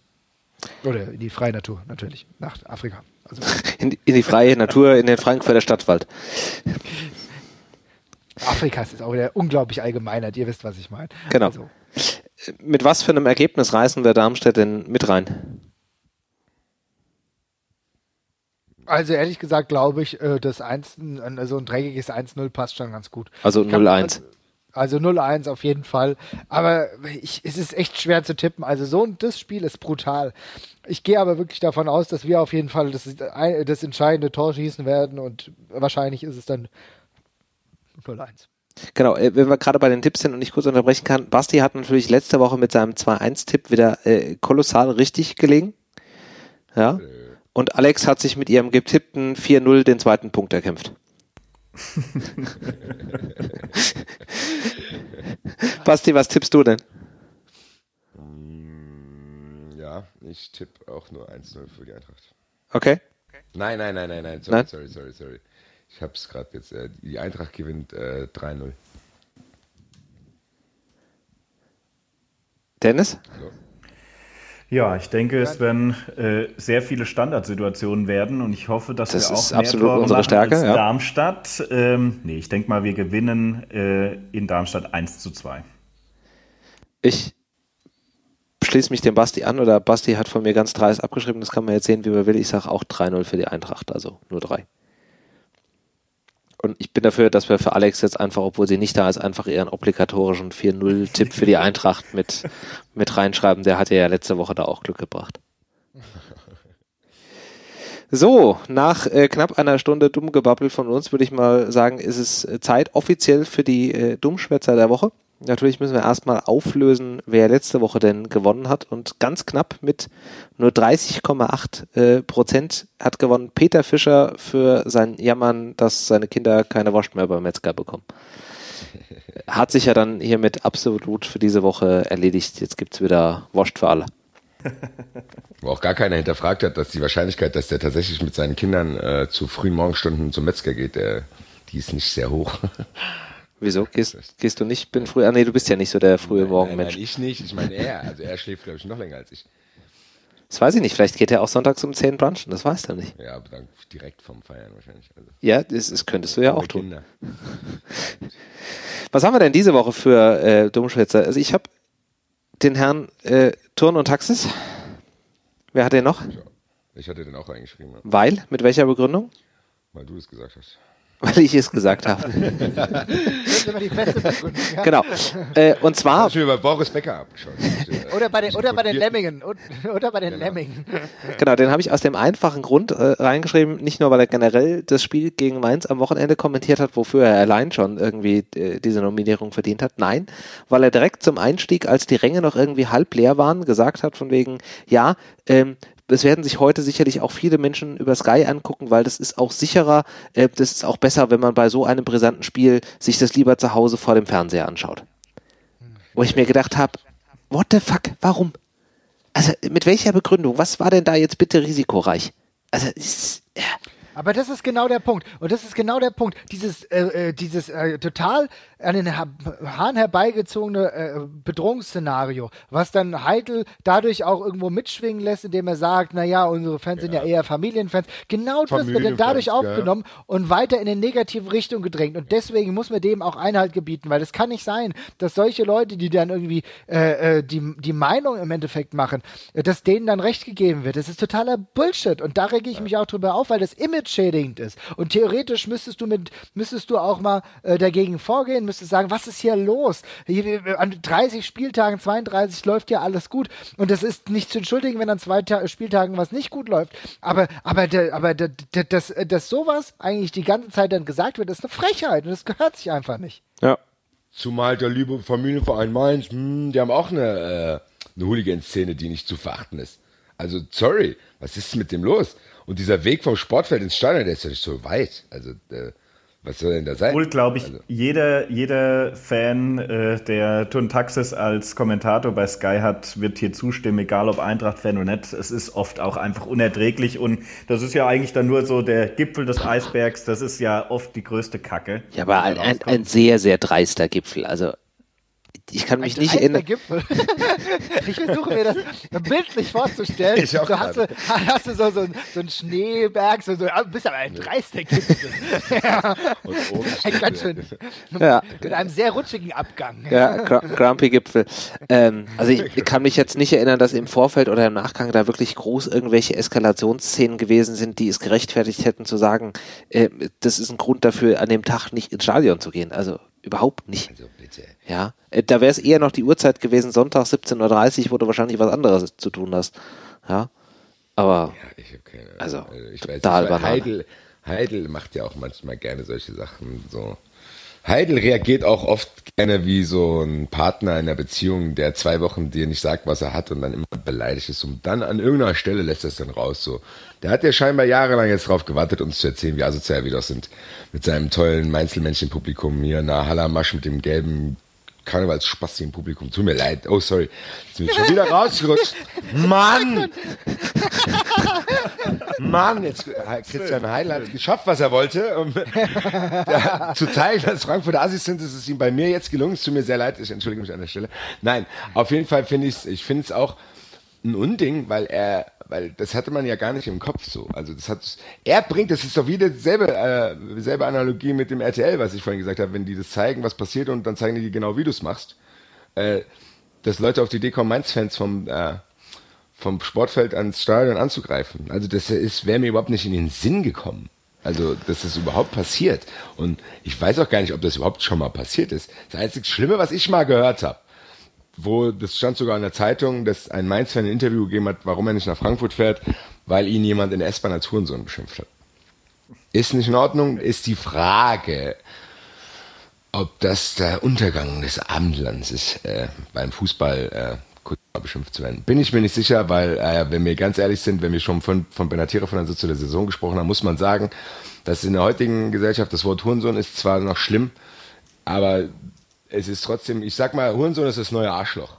Oder in die freie Natur, natürlich, nach Afrika. Also in, in die freie Natur, in den Frankfurter Stadtwald. Afrika ist auch wieder unglaublich allgemeinert, ihr wisst, was ich meine. Genau. Also. Mit was für einem Ergebnis reißen wir Darmstadt denn mit rein? Also ehrlich gesagt glaube ich, äh, das eins, also ein dreckiges eins null passt schon ganz gut. Also Ich hab- null eins. Also null eins auf jeden Fall. Aber ich, es ist echt schwer zu tippen. Also so ein das Spiel ist brutal. Ich gehe aber wirklich davon aus, dass wir auf jeden Fall das, das entscheidende Tor schießen werden und wahrscheinlich ist es dann null eins. Genau, äh, wenn wir gerade bei den Tipps sind und ich kurz unterbrechen kann, Basti hat natürlich letzte Woche mit seinem zwei eins Tipp wieder äh, kolossal richtig gelegen. Ja. Und Alex hat sich mit ihrem getippten vier null den zweiten Punkt erkämpft. Basti, was tippst du denn? Ja, ich tippe auch nur eins null für die Eintracht. Okay. Nein, nein, nein, nein, nein, sorry, Nein? sorry, sorry, sorry. Ich hab's gerade jetzt, äh, die Eintracht gewinnt äh, drei null. Dennis? So. Ja, ich denke, es werden äh, sehr viele Standardsituationen werden und ich hoffe, dass Das wir auch ist mehr absolut Tore unsere machen Stärke, als ja. Darmstadt. Ähm, nee, ich denke mal, wir gewinnen äh, in Darmstadt eins zu zwei. Ich schließe mich dem Basti an, oder Basti hat von mir ganz dreist abgeschrieben, das kann man jetzt sehen, wie man will. Ich sage auch drei null für die Eintracht, also nur drei. Und ich bin dafür, dass wir für Alex jetzt einfach, obwohl sie nicht da ist, einfach ihren obligatorischen vier null Tipp für die Eintracht mit, mit reinschreiben. Der hatte ja letzte Woche da auch Glück gebracht. So, nach äh, knapp einer Stunde Dummgebabbel von uns würde ich mal sagen, ist es Zeit offiziell für die äh, Dummschwätzer der Woche. Natürlich müssen wir erstmal auflösen, wer letzte Woche denn gewonnen hat. Und ganz knapp mit nur dreißig Komma acht äh, Prozent hat gewonnen Peter Fischer für sein Jammern, dass seine Kinder keine Wurst mehr beim Metzger bekommen. Hat sich ja dann hiermit absolut für diese Woche erledigt. Jetzt gibt's wieder Wurst für alle. Wo auch gar keiner hinterfragt hat, dass die Wahrscheinlichkeit, dass der tatsächlich mit seinen Kindern äh, zu frühen Morgenstunden zum Metzger geht, der, die ist nicht sehr hoch. Wieso? Gehst, gehst du nicht? Bin früh. Ah, nee, du bist ja nicht so der frühe Nein, Morgenmensch. nein, ich nicht. Ich meine er. Also er schläft, glaube ich, noch länger als ich. Das weiß ich nicht. Vielleicht geht er auch sonntags um zehn brunchen. Das weiß er nicht. Ja, aber dann direkt vom Feiern wahrscheinlich. Also, Ja, das, das könntest du ja auch für tun. Kinder. Was haben wir denn diese Woche für äh, Dummschwätzer? Also ich habe den Herrn äh, Turn und Taxis. Wer hat den noch? Ja, ich hatte den auch reingeschrieben, ja. Weil? Mit welcher Begründung? Weil du es gesagt hast. Weil ich es gesagt habe. Das ist immer die beste Begründung. Ja. Genau. Äh, und zwar, Hast du mir bei Boris Becker abgeschaut? Oder bei den, oder bei den Lemmingen. Lemmingen. Oder bei den Genau. Lemmingen. genau, den habe ich aus dem einfachen Grund äh, reingeschrieben, nicht nur, weil er generell das Spiel gegen Mainz am Wochenende kommentiert hat, wofür er allein schon irgendwie äh, diese Nominierung verdient hat. Nein, weil er direkt zum Einstieg, als die Ränge noch irgendwie halb leer waren, gesagt hat von wegen, ja, ähm, es werden sich heute sicherlich auch viele Menschen über Sky angucken, weil das ist auch sicherer, äh, das ist auch besser, wenn man bei so einem brisanten Spiel sich das lieber zu Hause vor dem Fernseher anschaut. Wo ich mir gedacht habe, what the fuck, warum? Also mit welcher Begründung? Was war denn da jetzt bitte risikoreich? Also es ist, ja. Aber das ist genau der Punkt. Und das ist genau der Punkt. Dieses, äh, äh, dieses äh, total an den ha- Haaren herbeigezogene äh, Bedrohungsszenario, was dann Heidel dadurch auch irgendwo mitschwingen lässt, indem er sagt, naja, unsere Fans sind ja eher Familienfans. Genau das wird dann dadurch Familienfans, aufgenommen und weiter in eine negative Richtung gedrängt. Und deswegen muss man dem auch Einhalt gebieten, weil es kann nicht sein, dass solche Leute, die dann irgendwie äh, äh, die, die Meinung im Endeffekt machen, äh, dass denen dann Recht gegeben wird. Das ist totaler Bullshit. Und da rege ich mich auch drüber auf, weil das Image schädigend ist. Und theoretisch müsstest du mit, müsstest du auch mal äh, dagegen vorgehen, müsstest sagen, was ist hier los? Hier, an dreißig Spieltagen, zweiunddreißig läuft ja alles gut. Und das ist nicht zu entschuldigen, wenn an zwei Ta- Spieltagen was nicht gut läuft. Aber, aber, der, aber der, der, dass, dass sowas eigentlich die ganze Zeit dann gesagt wird, ist eine Frechheit. Und das gehört sich einfach nicht. Ja. Zumal der liebe Familienverein Mainz, hm, die haben auch eine, äh, eine Hooligan-Szene, die nicht zu verachten ist. Also, sorry, was ist mit dem los? Und dieser Weg vom Sportfeld ins Stadion, der ist ja nicht so weit. Also, äh, was soll denn da sein? Wohl, glaube ich, Also, jeder, jeder Fan, äh, der Tun Taxis als Kommentator bei Sky hat, wird hier zustimmen, egal ob Eintracht-Fan oder nicht. Es ist oft auch einfach unerträglich und das ist ja eigentlich dann nur so der Gipfel des Eisbergs. Das ist ja oft die größte Kacke. Ja, aber die ein, da ein, rauskommt. ein sehr, sehr dreister Gipfel. Also ich kann mich Ein nicht dreiste erinnern. Gipfel. Ich versuche mir das bildlich vorzustellen. Ich auch so hast, du, hast du so, so, so einen Schneeberg, so, so, du bist aber ein dreister Gipfel. Ja. Und oben Ein steht ganz der- schön, Ja. mit einem sehr rutschigen Abgang. Ja, Gr- Grumpy-Gipfel. Ähm, also ich, ich kann mich jetzt nicht erinnern, dass im Vorfeld oder im Nachgang da wirklich groß irgendwelche Eskalationsszenen gewesen sind, die es gerechtfertigt hätten zu sagen, äh, das ist ein Grund dafür, an dem Tag nicht ins Stadion zu gehen. Also überhaupt nicht. Also bitte. Ja, äh, da wäre es eher noch die Uhrzeit gewesen, Sonntag siebzehn Uhr dreißig, wo du wahrscheinlich was anderes zu tun hast. Ja, aber Ja, ich habe keine Ahnung. Also, ich total weiß nicht, weil Banane. Heidel, Heidel macht ja auch manchmal gerne solche Sachen. So. Heidel reagiert auch oft gerne wie so ein Partner in einer Beziehung, der zwei Wochen dir nicht sagt, was er hat und dann immer beleidigt ist. Und dann an irgendeiner Stelle lässt er es dann raus. So. Der hat ja scheinbar jahrelang jetzt drauf gewartet, uns zu erzählen, wie asozial wir doch sind. Mit seinem tollen Mainzelmännchen-Publikum hier, na Hallermasch mit dem gelben Karnevalsspaß im Publikum. Tut mir leid. Oh, sorry. Jetzt bin ich schon wieder rausgerutscht. Mann! Mann, jetzt hat Christian Heidel hat es geschafft, was er wollte. Um, ja, zu teilen, dass Frankfurter Assis sind, ist es ihm bei mir jetzt gelungen. Es tut mir sehr leid, ich entschuldige mich an der Stelle. Nein, auf jeden Fall finde ich es, ich finde es auch ein Unding, weil er, weil das hatte man ja gar nicht im Kopf so. Also das hat, er bringt, das ist doch wieder dieselbe, äh, dieselbe Analogie mit dem R T L, was ich vorhin gesagt habe, wenn die das zeigen, was passiert und dann zeigen die dir genau, wie du es machst. Äh, dass Leute auf die Idee kommen, Mainz-Fans vom, äh, vom Sportfeld ans Stadion anzugreifen. Also das ist, wäre mir überhaupt nicht in den Sinn gekommen. Also, dass das überhaupt passiert. Und ich weiß auch gar nicht, ob das überhaupt schon mal passiert ist. Das einzige Schlimme, was ich mal gehört habe, wo, das stand sogar in der Zeitung, dass ein Mainz-Fan ein Interview gegeben hat, warum er nicht nach Frankfurt fährt, weil ihn jemand in der S-Bahn als Hurensohn beschimpft hat. Ist nicht in Ordnung, ist die Frage, ob das der Untergang des Abendlands ist, äh, beim Fußball äh, kurz mal beschimpft zu werden. Bin ich mir nicht sicher, weil, äh, wenn wir ganz ehrlich sind, wenn wir schon von, von Benatira von der Sozialisation gesprochen haben, muss man sagen, dass in der heutigen Gesellschaft das Wort Hurensohn ist zwar noch schlimm, aber es ist trotzdem, ich sag mal, Hurensohn ist das neue Arschloch.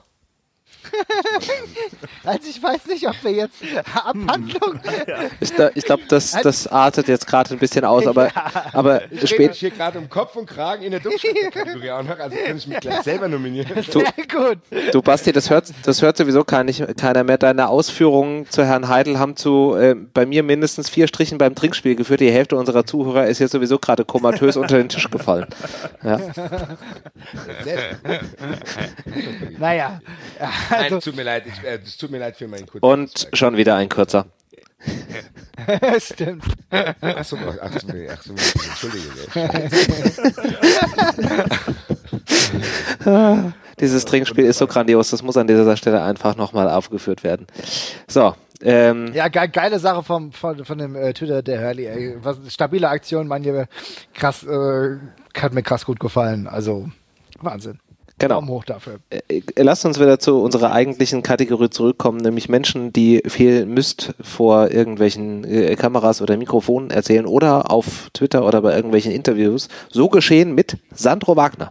Also ich weiß nicht, ob wir jetzt Abhandlung... ich, da, ich glaube, das, das artet jetzt gerade ein bisschen aus, aber, aber Ich rede spät, mich hier gerade um Kopf und Kragen in der Dummschriftkategorie auch noch, also kann ich mich gleich selber nominieren. Du- Sehr gut. du Basti, das hört, das hört sowieso gar nicht, keiner mehr. Deine Ausführungen zu Herrn Heidel haben zu äh, bei mir mindestens vier Strichen beim Trinkspiel geführt. Die Hälfte unserer Zuhörer ist jetzt sowieso gerade komatös unter den Tisch gefallen. Ja. Naja, Nein, also es tut mir leid, ich, äh, es tut mir leid für meinen kurzen Und schon wieder ein kurzer. stimmt. Ach so, ach so, nee, ach so, entschuldige. Dieses Trinkspiel ist so grandios, das muss an dieser Stelle einfach nochmal aufgeführt werden. So, ähm, Ja, ge geile Sache vom, von, von dem äh, Twitter der Hurley. Ey. Was, stabile Aktion, man, hier, krass, äh, hat mir krass gut gefallen. Also, Wahnsinn. genau. Daumen hoch dafür. Äh, Lasst uns wieder zu unserer eigentlichen Kategorie zurückkommen, nämlich Menschen, die viel Mist vor irgendwelchen äh, Kameras oder Mikrofonen erzählen oder auf Twitter oder bei irgendwelchen Interviews. So geschehen mit Sandro Wagner.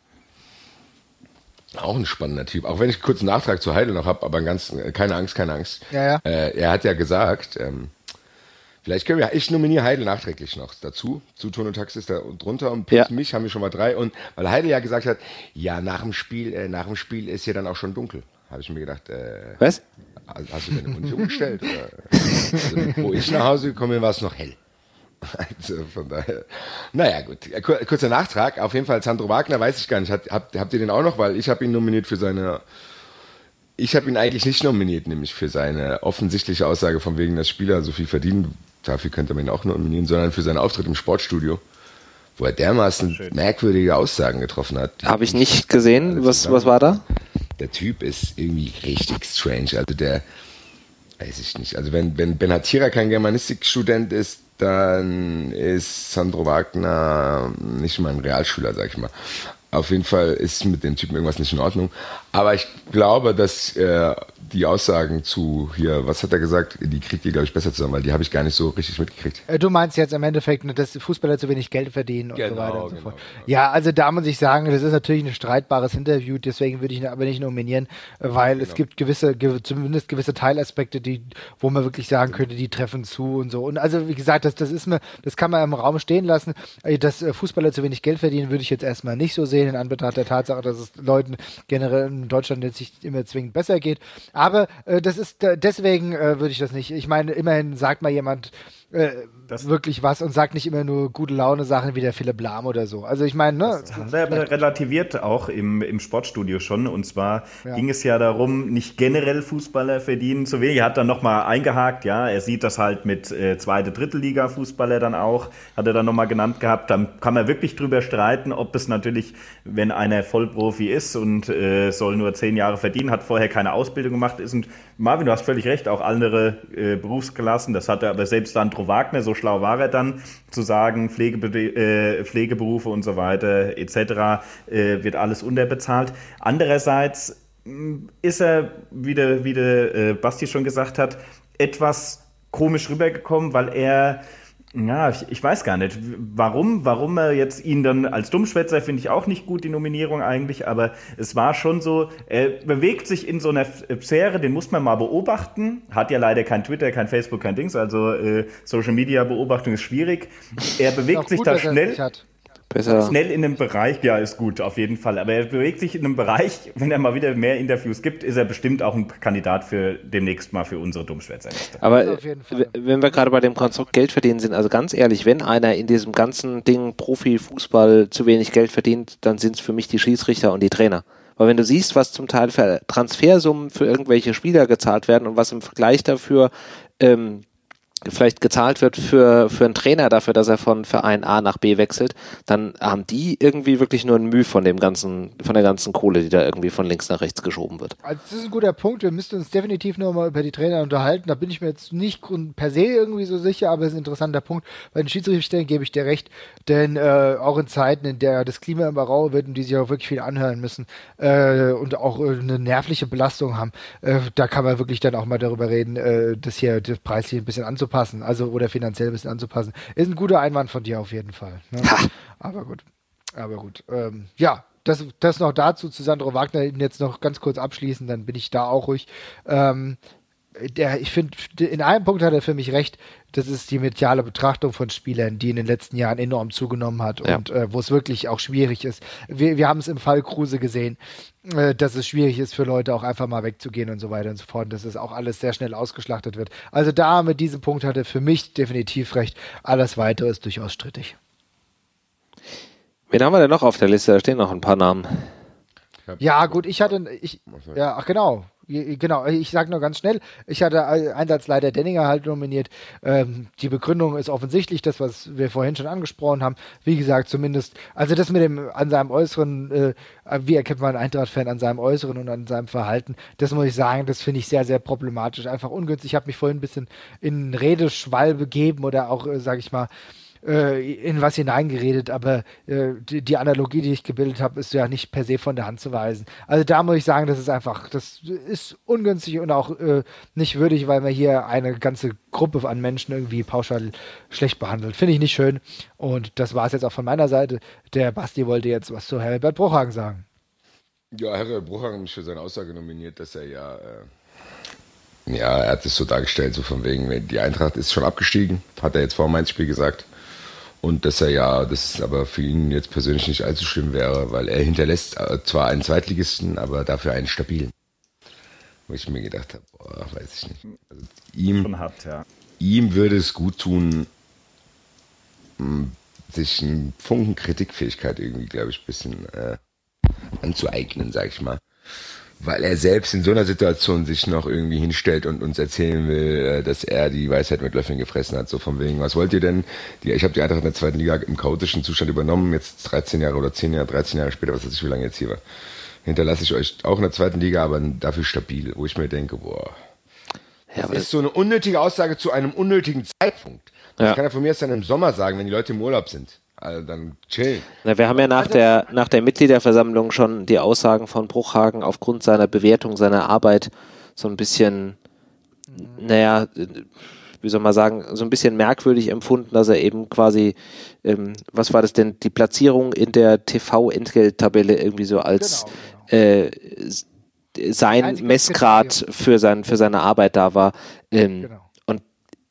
Auch ein spannender Typ. Auch wenn ich kurz einen Nachtrag zu Heidel noch habe, aber ganz, keine Angst, keine Angst. Ja, ja. Äh, er hat ja gesagt, ähm, vielleicht können wir, ich nominiere Heidel nachträglich noch dazu, zu Ton und Tax ist da drunter und plus Ja. mich haben wir schon mal drei. Und weil Heidel ja gesagt hat, ja, nach dem Spiel, äh, nach dem Spiel ist ja dann auch schon dunkel. Habe ich mir gedacht, äh, Was? hast du deine Uhr nicht umgestellt? Oder? Also, wo ich nach Hause gekommen bin, war es noch hell. Also von daher, naja gut, Kur- kurzer Nachtrag, auf jeden Fall Sandro Wagner, weiß ich gar nicht, Hat, habt, habt ihr den auch noch, weil ich habe ihn nominiert für seine, ich habe ihn eigentlich nicht nominiert, nämlich für seine offensichtliche Aussage von wegen, dass Spieler so viel verdienen, dafür könnte man ihn auch nominieren, sondern für seinen Auftritt im Sportstudio, wo er dermaßen Schön. merkwürdige Aussagen getroffen hat. Habe ich nicht gesehen. Was, was war da? Der Typ ist irgendwie richtig strange, also der, weiß ich nicht, also wenn, wenn Benatira kein Germanistikstudent ist, dann ist Sandro Wagner nicht mal ein Realschüler, sag ich mal. Auf jeden Fall ist mit dem Typen irgendwas nicht in Ordnung. Aber ich glaube, dass äh, die Aussagen zu hier, was hat er gesagt, die kriegt ihr, glaube ich, besser zusammen, weil die habe ich gar nicht so richtig mitgekriegt. Äh, Du meinst jetzt im Endeffekt, ne, dass Fußballer zu wenig Geld verdienen und Genau, so weiter und so genau, fort. genau. Ja, also da muss ich sagen, das ist natürlich ein streitbares Interview, deswegen würde ich ihn aber nicht nominieren, äh, weil Genau. es gibt gewisse, ge zumindest gewisse Teilaspekte, die, wo man wirklich sagen könnte, die treffen zu und so. Und also wie gesagt, das, das ist mir, das kann man im Raum stehen lassen. Äh, Dass äh, Fußballer zu wenig Geld verdienen, würde ich jetzt erstmal nicht so sehen, in Anbetracht der Tatsache, dass es Leuten generell in Deutschland jetzt nicht immer zwingend besser geht. Aber äh, das ist äh, deswegen äh, würde ich das nicht. Ich meine, immerhin sagt mal jemand äh, Das- wirklich was und sagt nicht immer nur gute Laune Sachen wie der Philipp Lahm oder so. Also ich meine, ne? Das hat er aber relativiert auch im, im Sportstudio schon. Und zwar Ja. ging es ja darum, nicht generell Fußballer verdienen zu wenig. Er hat dann nochmal eingehakt, ja, er sieht das halt mit äh, zweite, dritte Liga Fußballer dann auch, hat er dann nochmal genannt gehabt. Dann kann man wirklich drüber streiten, ob es natürlich, wenn einer Vollprofi ist und äh, soll nur zehn Jahre verdienen, hat vorher keine Ausbildung gemacht, ist. Und Marvin, du hast völlig recht, auch andere äh, Berufsklassen, das hat er aber selbst Sandro Wagner, so schlau war er dann, zu sagen, Pflegebe äh, Pflegeberufe und so weiter et cetera äh, wird alles unterbezahlt. Andererseits mh, ist er, wie der, wie der äh, Basti schon gesagt hat, etwas komisch rübergekommen, weil er, ja, ich, ich weiß gar nicht, warum, warum er jetzt ihn dann als Dummschwätzer, finde ich auch nicht gut, die Nominierung eigentlich, aber es war schon so, er bewegt sich in so einer Sphäre, den muss man mal beobachten, hat ja leider kein Twitter, kein Facebook, kein Dings, also äh, Social Media Beobachtung ist schwierig. Er bewegt Auch sich gut, da dass er es schnell. nicht hat. Besser. Schnell in einem Bereich, ja, ist gut, auf jeden Fall. Aber er bewegt sich in einem Bereich, wenn er mal wieder mehr Interviews gibt, ist er bestimmt auch ein Kandidat für demnächst mal für unsere Dummschwätzerliste. Aber Das auf jeden Fall. w- wenn wir gerade bei dem Konstrukt Geld verdienen sind, also ganz ehrlich, wenn einer in diesem ganzen Ding Profifußball zu wenig Geld verdient, dann sind es für mich die Schiedsrichter und die Trainer. Weil wenn du siehst, was zum Teil für Transfersummen für irgendwelche Spieler gezahlt werden und was im Vergleich dafür ähm, vielleicht gezahlt wird für, für einen Trainer dafür, dass er von Verein A nach B wechselt, dann haben die irgendwie wirklich nur ein Mühe von dem ganzen, von der ganzen Kohle, die da irgendwie von links nach rechts geschoben wird. Also das ist ein guter Punkt. Wir müssten uns definitiv noch mal über die Trainer unterhalten. Da bin ich mir jetzt nicht grund- per se irgendwie so sicher, aber es ist ein interessanter Punkt. Bei den Schiedsrichtern gebe ich dir recht, denn äh, auch in Zeiten, in der das Klima immer rauer wird und die sich auch wirklich viel anhören müssen äh, und auch äh, eine nervliche Belastung haben, äh, da kann man wirklich dann auch mal darüber reden, äh, das hier das preislich ein bisschen anzupassen, also oder finanziell ein bisschen anzupassen. Ist ein guter Einwand von dir auf jeden Fall. Ne? Aber gut, aber gut. Ähm, ja. Das, das noch dazu zu Sandro Wagner jetzt noch ganz kurz abschließen, dann bin ich da auch ruhig. Ähm, der, ich finde, in einem Punkt hat er für mich recht, das ist die mediale Betrachtung von Spielern, die in den letzten Jahren enorm zugenommen hat Ja. und äh, wo es wirklich auch schwierig ist. Wir, wir haben es im Fall Kruse gesehen, äh, dass es schwierig ist für Leute auch einfach mal wegzugehen und so weiter und so fort, und dass es auch alles sehr schnell ausgeschlachtet wird. Also da mit diesem Punkt hat er für mich definitiv recht. Alles Weitere ist durchaus strittig. Wen haben wir denn noch auf der Liste? Da stehen noch ein paar Namen. Ja, gut, ich hatte, ich, ja, ach genau, genau, ich sag nur ganz schnell, ich hatte Einsatzleiter Denninger halt nominiert. Ähm, die Begründung ist offensichtlich, das, was wir vorhin schon angesprochen haben. Wie gesagt, zumindest, also das mit dem, an seinem Äußeren, äh, wie erkennt man einen Eintracht-Fan an seinem Äußeren und an seinem Verhalten, das muss ich sagen, das finde ich sehr, sehr problematisch, einfach ungünstig. Ich habe mich vorhin ein bisschen in Redeschwall begeben oder auch, äh, sag ich mal, in was hineingeredet, aber äh, die, die Analogie, die ich gebildet habe, ist ja nicht per se von der Hand zu weisen. Also da muss ich sagen, das ist einfach, das ist ungünstig und auch äh, nicht würdig, weil man hier eine ganze Gruppe an Menschen irgendwie pauschal schlecht behandelt. Finde ich nicht schön. Und das war es jetzt auch von meiner Seite. Der Basti wollte jetzt was zu Herbert Bruchhagen sagen. Ja, Herbert Bruchhagen hat mich für seine Aussage nominiert, dass er ja, äh, ja, er hat es so dargestellt, so von wegen, die Eintracht ist schon abgestiegen, hat er jetzt vor dem Mainz-Spiel gesagt. Und dass er ja, das ist aber für ihn jetzt persönlich nicht allzu schlimm wäre, weil er hinterlässt zwar einen Zweitligisten, aber dafür einen stabilen. Wo ich mir gedacht habe, boah, weiß ich nicht. Also ihm, Schon hart, ja. ihm würde es gut tun, sich einen Funken Kritikfähigkeit irgendwie, glaube ich, ein bisschen äh, anzueignen, sag ich mal. Weil er selbst in so einer Situation sich noch irgendwie hinstellt und uns erzählen will, dass er die Weisheit mit Löffeln gefressen hat. So von wegen, was wollt ihr denn? Die, ich habe die Eintracht in der zweiten Liga im chaotischen Zustand übernommen, jetzt dreizehn Jahre oder zehn Jahre, dreizehn Jahre später, was weiß ich, wie lange jetzt hier war. Hinterlasse ich euch auch in der zweiten Liga, aber dafür stabil, wo ich mir denke, boah. Ja, Das ist so eine unnötige Aussage zu einem unnötigen Zeitpunkt. Das Ja. kann er von mir erst dann im Sommer sagen, wenn die Leute im Urlaub sind. Also dann chill. Na, wir haben ja nach der, nach der Mitgliederversammlung schon die Aussagen von Bruchhagen aufgrund seiner Bewertung seiner Arbeit so ein bisschen, naja, wie soll man sagen, so ein bisschen merkwürdig empfunden, dass er eben quasi, ähm, was war das denn, die Platzierung in der T V-Entgelttabelle irgendwie so als genau, genau. Äh, sein Messgrad für, sein, für seine Arbeit da war. Ähm, genau. Und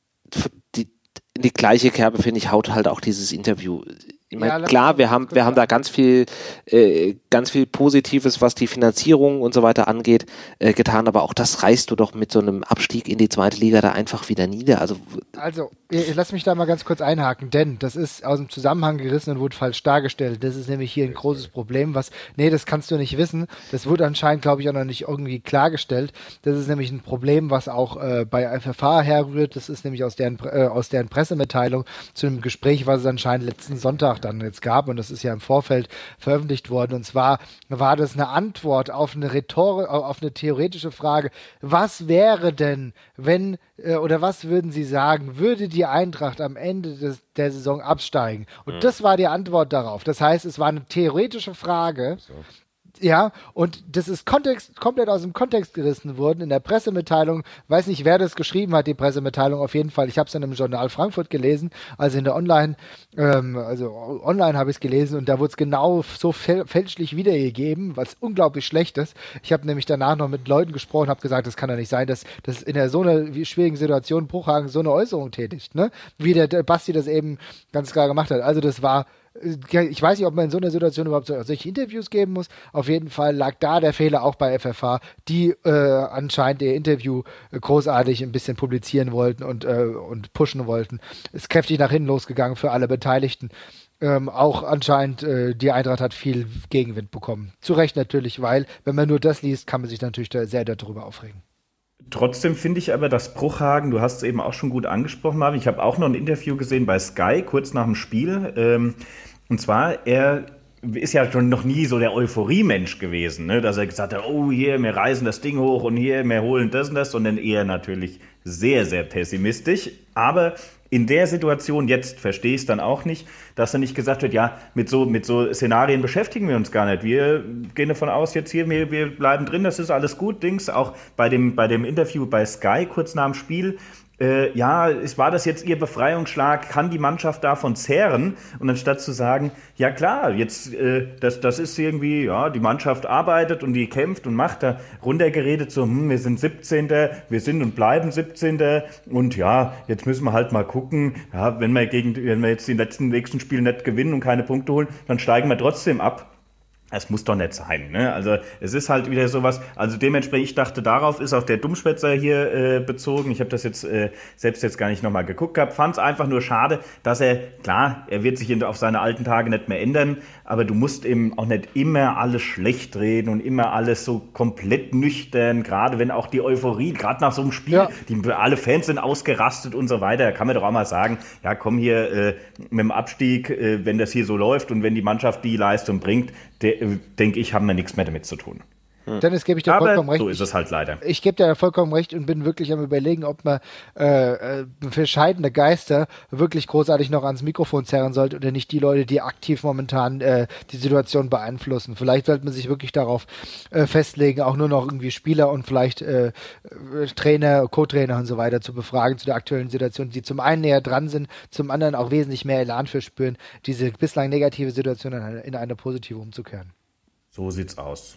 die, in die gleiche Kerbe, finde ich, haut halt auch dieses Interview. Ich meine, ja, klar, wir haben, wir haben da ganz viel, äh, ganz viel Positives, was die Finanzierung und so weiter angeht, äh, getan, aber auch das reißt du doch mit so einem Abstieg in die zweite Liga da einfach wieder nieder. Also, also ich, lass mich da mal ganz kurz einhaken, denn das ist aus dem Zusammenhang gerissen und wurde falsch dargestellt. Das ist nämlich hier ein großes Problem, was, nee, das kannst du nicht wissen. Das wurde anscheinend, glaube ich, auch noch nicht irgendwie klargestellt. Das ist nämlich ein Problem, was auch äh, bei F F H herrührt. Das ist nämlich aus deren, äh, aus deren Pressemitteilung zu einem Gespräch, was es anscheinend letzten Sonntag dann jetzt gab, und das ist ja im Vorfeld veröffentlicht worden, und zwar war das eine Antwort auf eine Rhetorik, auf eine theoretische Frage, was wäre denn, wenn, äh, oder was würden Sie sagen, würde die Eintracht am Ende des, der Saison absteigen? Und mhm. das war die Antwort darauf. Das heißt, es war eine theoretische Frage, so. Ja, und das ist Kontext, komplett aus dem Kontext gerissen worden in der Pressemitteilung. Weiß nicht, wer das geschrieben hat, die Pressemitteilung, auf jeden Fall. Ich habe es in einem Journal Frankfurt gelesen, also in der Online, ähm, also online habe ich es gelesen, und da wurde es genau so fäl- fälschlich wiedergegeben, was unglaublich schlecht ist. Ich habe nämlich danach noch mit Leuten gesprochen, habe gesagt, das kann doch nicht sein, dass, dass in der so einer schwierigen Situation Bruchhagen so eine Äußerung tätigt, ne? Wie der, der Basti das eben ganz klar gemacht hat. Also das war, ich weiß nicht, ob man in so einer Situation überhaupt solche Interviews geben muss. Auf jeden Fall lag da der Fehler auch bei F F H, die äh, anscheinend ihr Interview großartig ein bisschen publizieren wollten und, äh, und pushen wollten. Ist kräftig nach hinten losgegangen für alle Beteiligten. Ähm, auch anscheinend, äh, die Eintracht hat viel Gegenwind bekommen. Zu Recht natürlich, weil, wenn man nur das liest, kann man sich natürlich da sehr darüber aufregen. Trotzdem finde ich aber, dass Bruchhagen, du hast es eben auch schon gut angesprochen, Marvin, ich habe auch noch ein Interview gesehen bei Sky, kurz nach dem Spiel. Ähm, und zwar, er ist ja schon noch nie so der Euphorie-Mensch gewesen, ne? Dass er gesagt hat, oh, hier, wir reißen das Ding hoch und hier, wir holen das und das, sondern eher natürlich sehr, sehr pessimistisch. Aber in der Situation jetzt verstehe ich es dann auch nicht, dass er nicht gesagt wird, ja, mit so, mit so Szenarien beschäftigen wir uns gar nicht. Wir gehen davon aus, jetzt hier, wir, wir bleiben drin, das ist alles gut, Dings. Auch bei dem, bei dem Interview bei Sky kurz nach dem Spiel, Äh, ja, es war das jetzt ihr Befreiungsschlag, kann die Mannschaft davon zehren? Und anstatt zu sagen, ja klar, jetzt äh, das, das ist irgendwie, ja, die Mannschaft arbeitet und die kämpft und macht, da runtergeredet so, hm, wir sind siebzehnter, wir sind und bleiben siebzehnter und ja, jetzt müssen wir halt mal gucken, ja, wenn wir gegen, wenn wir jetzt die letzten nächsten Spiele nicht gewinnen und keine Punkte holen, dann steigen wir trotzdem ab. Es muss doch nicht sein, ne? Also es ist halt wieder sowas, also dementsprechend, ich dachte, darauf ist auch der Dummschwätzer hier äh, bezogen. Ich habe das jetzt äh, selbst jetzt gar nicht nochmal geguckt gehabt. Fand es einfach nur schade, dass er, klar, er wird sich in, auf seine alten Tage nicht mehr ändern, aber du musst eben auch nicht immer alles schlecht reden und immer alles so komplett nüchtern, gerade wenn auch die Euphorie, gerade nach so einem Spiel, ja. die, alle Fans sind ausgerastet und so weiter, da kann man doch auch mal sagen, ja komm hier äh, mit dem Abstieg, äh, wenn das hier so läuft und wenn die Mannschaft die Leistung bringt, der, denke ich, haben wir nichts mehr damit zu tun. Hm. Dennis, gebe ich dir Aber vollkommen recht. So ist es halt leider. Ich, ich gebe dir vollkommen recht und bin wirklich am Überlegen, ob man äh, für scheidende Geister wirklich großartig noch ans Mikrofon zerren sollte oder nicht die Leute, die aktiv momentan äh, die Situation beeinflussen. Vielleicht sollte man sich wirklich darauf äh, festlegen, auch nur noch irgendwie Spieler und vielleicht äh, Trainer, Co-Trainer und so weiter zu befragen zu der aktuellen Situation, die zum einen näher dran sind, zum anderen auch wesentlich mehr Elan für spüren, diese bislang negative Situation in eine, in eine positive umzukehren. So sieht's aus.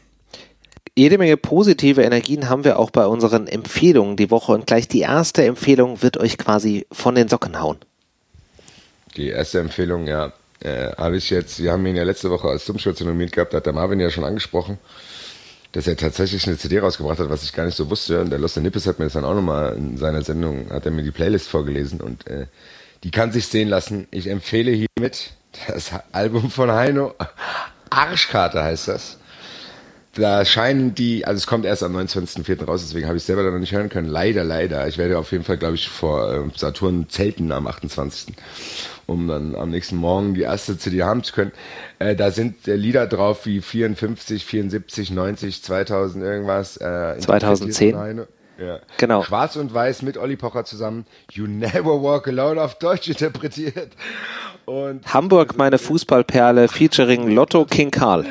Jede Menge positive Energien haben wir auch bei unseren Empfehlungen die Woche und gleich die erste Empfehlung wird euch quasi von den Socken hauen. Die erste Empfehlung, ja, äh, habe ich jetzt, wir haben ihn ja letzte Woche als Dummschwätzer nominiert gehabt, da hat der Marvin ja schon angesprochen, dass er tatsächlich eine C D rausgebracht hat, was ich gar nicht so wusste. Und der Lost Nippes hat mir das dann auch nochmal in seiner Sendung, hat er mir die Playlist vorgelesen und äh, die kann sich sehen lassen. Ich empfehle hiermit das Album von Heino, Arschkarte heißt das. Da scheinen die, also es kommt erst am neunundzwanzigsten vierten raus, deswegen habe ich es selber dann noch nicht hören können. Leider, leider. Ich werde auf jeden Fall, glaube ich, vor äh, Saturn zelten am achtundzwanzigsten um dann am nächsten Morgen die erste C D haben zu können. Äh, da sind äh, Lieder drauf wie vierundfünfzig, vierundsiebzig, neunzig, zweitausend irgendwas. Äh, zweitausendzehn? Ja. Genau. Schwarz und Weiß mit Olli Pocher zusammen. You Never Walk Alone auf Deutsch interpretiert. Und Hamburg, meine Fußballperle, featuring Lotto King Karl.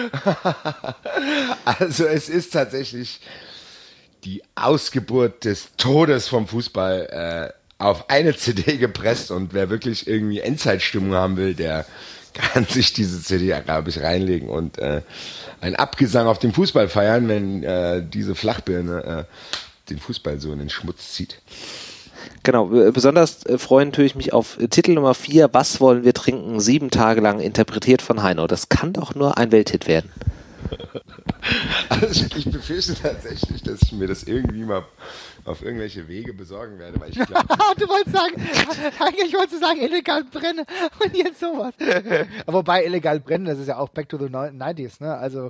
Also es ist tatsächlich die Ausgeburt des Todes vom Fußball äh, auf eine C D gepresst, und wer wirklich irgendwie Endzeitstimmung haben will, der kann sich diese C D, glaube ich, reinlegen und äh, ein Abgesang auf den Fußball feiern, wenn äh, diese Flachbirne äh, den Fußball so in den Schmutz zieht. Genau, besonders äh, freuen tue ich mich auf äh, Titel Nummer vier, Was wollen wir trinken? Sieben Tage lang, interpretiert von Heino. Das kann doch nur ein Welthit werden. Also ich, ich befürchte tatsächlich, dass ich mir das irgendwie mal auf irgendwelche Wege besorgen werde, weil ich glaube... Du wolltest sagen, eigentlich wolltest du sagen, illegal brennen und jetzt sowas. Aber wobei, illegal brennen, das ist ja auch back to the nineties, ne? Also...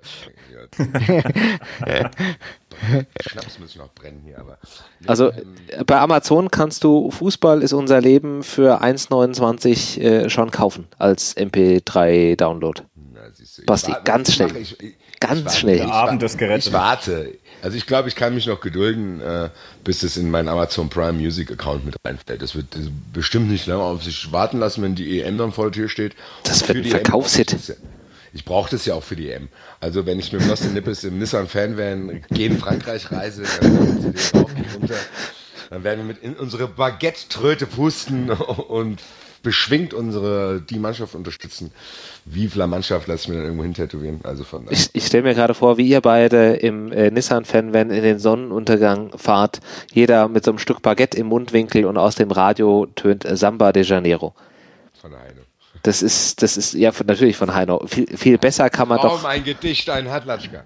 Schnaps muss ich noch brennen hier, aber... Also bei Amazon kannst du Fußball ist unser Leben für eins neunundzwanzig äh, schon kaufen als M P drei Download. Na, siehst du, ich Basti, warte, ganz ich schnell. mache- Ich, ich, Ganz ich warte, schnell. Ich, Der Abend des warte, Geretteten. ich warte. Also ich glaube, ich kann mich noch gedulden, äh, bis es in meinen Amazon Prime Music Account mit reinfällt. Das wird das wird bestimmt nicht lange auf sich warten lassen, wenn die E M dann vor der Tür steht. Das Und wird für ein die E M Verkaufshit. brauche ich das ja- Ich brauche das ja auch für die E M. Also wenn ich mit Lost in Nippes im Nissan-Fan-Van gegen Frankreich reise, dann werden wir die C D rauf und runter. Dann werden wir mit in unsere Baguette-Tröte pusten und beschwingt unsere die Mannschaft unterstützen. Vive la Mannschaft lasse ich mir dann irgendwo hin tätowieren. Also von Ich, ich stelle mir gerade vor, wie ihr beide im äh, Nissan-Fan-Van in den Sonnenuntergang fahrt, jeder mit so einem Stück Baguette im Mundwinkel, und aus dem Radio tönt äh, Samba de Janeiro. von Heino. Das ist, das ist ja von, natürlich von Heino. Viel, viel besser kann man Kaum doch. ein Gedicht, ein Hadlatschka.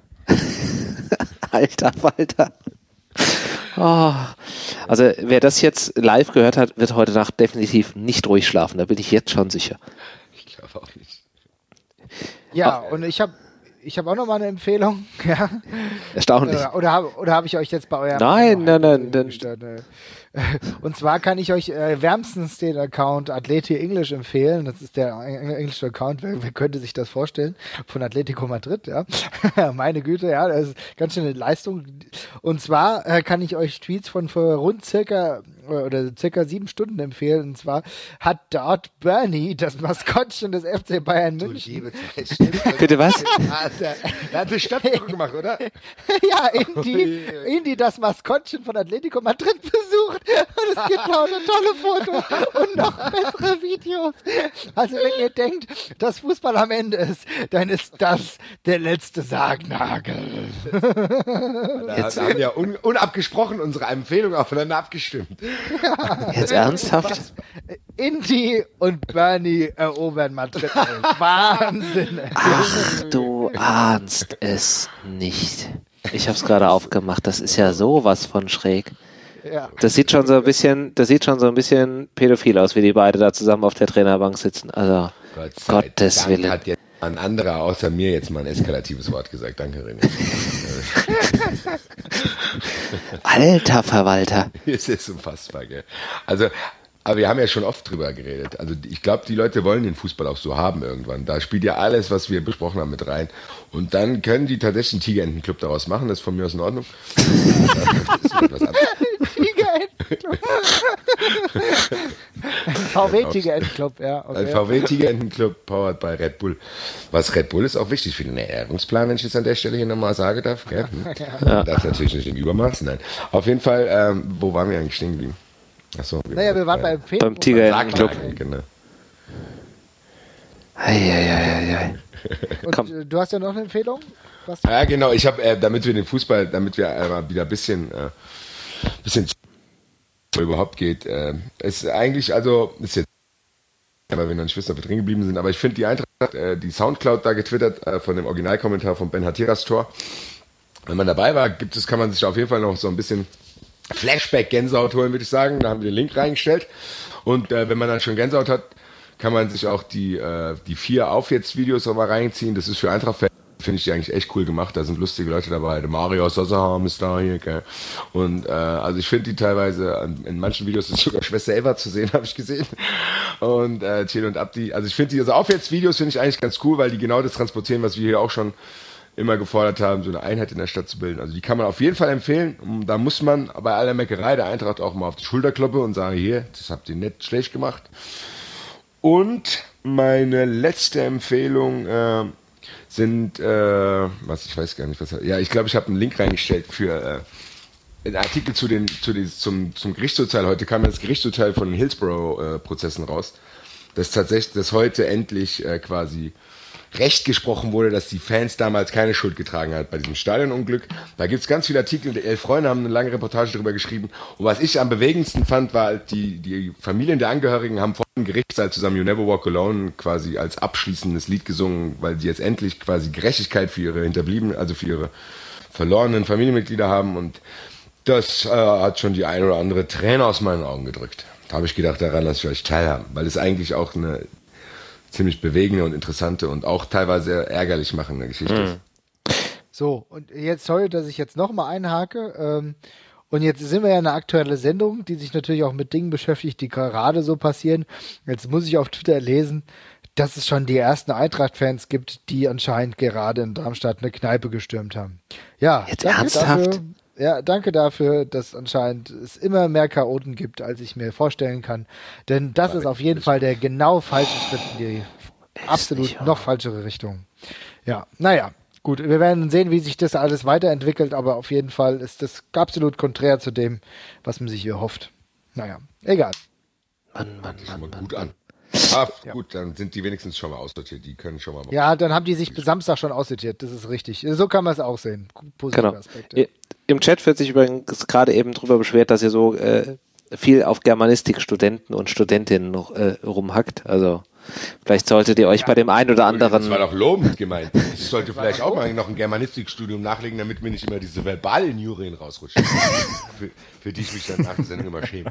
Alter Walter. Oh. Also wer das jetzt live gehört hat, wird heute Nacht definitiv nicht ruhig schlafen. Da bin ich jetzt schon sicher. Ich glaube auch nicht. Ja, und ich habe ich hab auch noch mal eine Empfehlung. Ja. Erstaunlich. Oder, oder habe oder hab ich euch jetzt bei eurem... Nein, nein, nein, nein. gestört, ne? Und zwar kann ich euch äh, wärmstens den Account Atleti English empfehlen. Das ist der eng- englische Account. Wer, wer könnte sich das vorstellen? Von Atletico Madrid, ja. Meine Güte, ja, das ist ganz schön eine Leistung. Und zwar äh, kann ich euch Tweets von vor rund circa äh, oder circa sieben Stunden empfehlen. Und zwar hat dort Bernie, das Maskottchen des F C Bayern München, Bitte was? Er hat eine Stadtführung gemacht, oder? ja, Indy, Indy, das Maskottchen von Atletico Madrid besucht. Und es gibt lauter tolle Fotos und noch bessere Videos. Also wenn ihr denkt, dass Fußball am Ende ist, dann ist das der letzte Sargnagel. Da, da haben wir un, unabgesprochen unsere Empfehlung aufeinander abgestimmt. Jetzt ernsthaft? Indy und Bernie erobern Madrid. Wahnsinn. Ach, du ahnst es nicht. Ich hab's gerade aufgemacht. Das ist ja sowas von schräg. Ja. Das sieht schon so ein bisschen, das sieht schon so ein bisschen pädophil aus, wie die beide da zusammen auf der Trainerbank sitzen. Also, Gott sei Gottes Dank Willen. hat jetzt ein anderer außer mir jetzt mal ein eskalatives Wort gesagt. Danke, René. Alter Verwalter. Es ist unfassbar, gell? Also, aber wir haben ja schon oft drüber geredet. Also ich glaube, die Leute wollen den Fußball auch so haben irgendwann. Da spielt ja alles, was wir besprochen haben, mit rein. Und dann können die tatsächlich einen Tigerentenclub daraus machen. Das ist von mir aus in Ordnung. Das ist etwas anderes. Tigerentenclub. Ein V W-Tigerentenclub, ja. Okay. Ein V W-Tigerentenclub powered by Red Bull. Was Red Bull ist auch wichtig für den Ernährungsplan, wenn ich jetzt an der Stelle hier nochmal sagen darf. Gell? Hm? Ja. Darf natürlich nicht im Übermaß, nein. Auf jeden Fall, ähm, wo waren wir eigentlich stehen geblieben? Achso. Naja, wir waren bei Empfehlungen. Beim Tigerentenclub. Genau. Eieieiei. Und Komm. äh, du hast ja noch eine Empfehlung? Was? Ja, genau. Ich habe, äh, damit wir den Fußball, damit wir einmal wieder ein bisschen, äh, bisschen überhaupt geht, äh, ist eigentlich, also, ist jetzt, weil wir noch nicht wissen, ob wir drin geblieben sind, aber ich finde die Eintracht, äh, die Soundcloud da getwittert, äh, von dem Originalkommentar von Ben Hatiras Tor. Wenn man dabei war, gibt es, kann man sich auf jeden Fall noch so ein bisschen Flashback-Gänsehaut holen, würde ich sagen. Da haben wir den Link reingestellt. Und äh, wenn man dann schon Gänsehaut hat, kann man sich auch die, äh, die vier Auf-Jetzt-Videos mal reinziehen. Das ist für Eintracht-Fans, finde ich die eigentlich echt cool gemacht. Da sind lustige Leute dabei. Der Mario Sossaham ist da hier. Gell? Und äh, also ich finde die teilweise, in manchen Videos ist sogar Schwester Eva zu sehen, habe ich gesehen. Und äh, Thiel und Abdi. Also ich finde die also Auf-Jetzt-Videos finde ich eigentlich ganz cool, weil die genau das transportieren, was wir hier auch schon immer gefordert haben, so eine Einheit in der Stadt zu bilden. Also die kann man auf jeden Fall empfehlen. Und da muss man bei aller Meckerei der Eintracht auch mal auf die Schulter kloppen und sagen, hier, das habt ihr nicht schlecht gemacht. Und meine letzte Empfehlung äh, sind, äh, was ich weiß gar nicht, was, ja, ich glaube, ich habe einen Link reingestellt für äh, einen Artikel zu den, zu den, zum, zum Gerichtsurteil. Heute kam das Gerichtsurteil von den Hillsborough-Prozessen äh, raus, dass tatsächlich, dass heute endlich äh, quasi Recht gesprochen wurde, dass die Fans damals keine Schuld getragen hat bei diesem Stadionunglück. Da gibt's ganz viele Artikel, die Elf Freunde haben eine lange Reportage darüber geschrieben. Und was ich am bewegendsten fand, war, die, die Familien der Angehörigen haben vor dem Gerichtssaal zusammen You Never Walk Alone quasi als abschließendes Lied gesungen, weil sie jetzt endlich quasi Gerechtigkeit für ihre Hinterbliebenen, also für ihre verlorenen Familienmitglieder haben. Und das äh, hat schon die eine oder andere Träne aus meinen Augen gedrückt. Da habe ich gedacht, daran lasse ich euch teilhaben, weil es eigentlich auch eine ziemlich bewegende und interessante und auch teilweise ärgerlich machende Geschichte Mhm. ist. So, und jetzt, sorry, dass ich jetzt nochmal einhake. Ähm, und jetzt sind wir ja eine aktuelle Sendung, die sich natürlich auch mit Dingen beschäftigt, die gerade so passieren. Jetzt muss ich auf Twitter lesen, dass es schon die ersten Eintracht-Fans gibt, die anscheinend gerade in Darmstadt eine Kneipe gestürmt haben. Ja, Jetzt danke ernsthaft? Dafür, ja, danke dafür, dass anscheinend es immer mehr Chaoten gibt, als ich mir vorstellen kann. Denn das ist auf jeden Fall der genau falsche Schritt in die absolut nicht wahr. noch falschere Richtung. Ja, naja, gut, wir werden sehen, wie sich das alles weiterentwickelt, aber auf jeden Fall ist das absolut konträr zu dem, was man sich hier hofft. Naja, egal. Mann, Mann, Das ist schon Mann, mal Mann. gut an. Ah, gut, dann sind die wenigstens schon mal aussortiert. Die können schon mal. Ja, dann haben die sich bis Samstag schon aussortiert, das ist richtig. So kann man es auch sehen. Positive Genau. Aspekte. I- Im Chat wird sich übrigens gerade eben drüber beschwert, dass ihr so äh, viel auf Germanistik-Studenten und Studentinnen noch äh, rumhackt. Also vielleicht solltet ihr euch bei dem einen oder Das anderen... war doch lobend gemeint. Ich sollte vielleicht auch mal noch ein Germanistikstudium nachlegen, damit mir nicht immer diese Verbalinjurien rausrutschen. für, für die ich mich dann nach der Sendung immer schäme.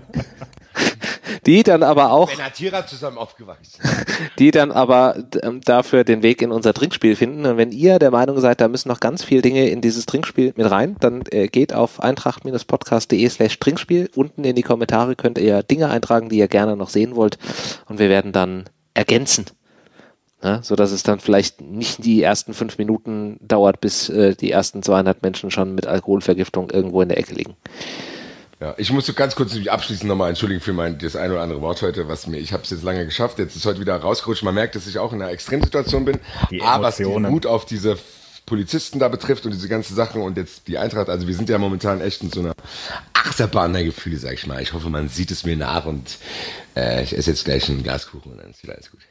Die dann aber auch, Ben Hatira zusammen aufgewachsen. die dann aber ähm, dafür den Weg in unser Trinkspiel finden. Und wenn ihr der Meinung seid, da müssen noch ganz viele Dinge in dieses Trinkspiel mit rein, dann äh, geht auf eintracht-podcast.de slash Trinkspiel. Unten in die Kommentare könnt ihr Dinge eintragen, die ihr gerne noch sehen wollt. Und wir werden dann ergänzen. Ja, so dass es dann vielleicht nicht die ersten fünf Minuten dauert, bis äh, die ersten zweihundert Menschen schon mit Alkoholvergiftung irgendwo in der Ecke liegen. Ja, ich muss so ganz kurz abschließend nochmal entschuldigen für mein das ein oder andere Wort heute, was mir, ich habe es jetzt lange geschafft, jetzt ist heute wieder rausgerutscht. Man merkt, dass ich auch in einer Extremsituation bin. Die A, was den Emotionen. Mut auf diese Polizisten da betrifft und diese ganzen Sachen und jetzt die Eintracht, also wir sind ja momentan echt in so einer Achterbahn der Gefühle, sag ich mal. Ich hoffe, man sieht es mir nach und äh, ich esse jetzt gleich einen Glaskuchen und dann ist wieder alles gut.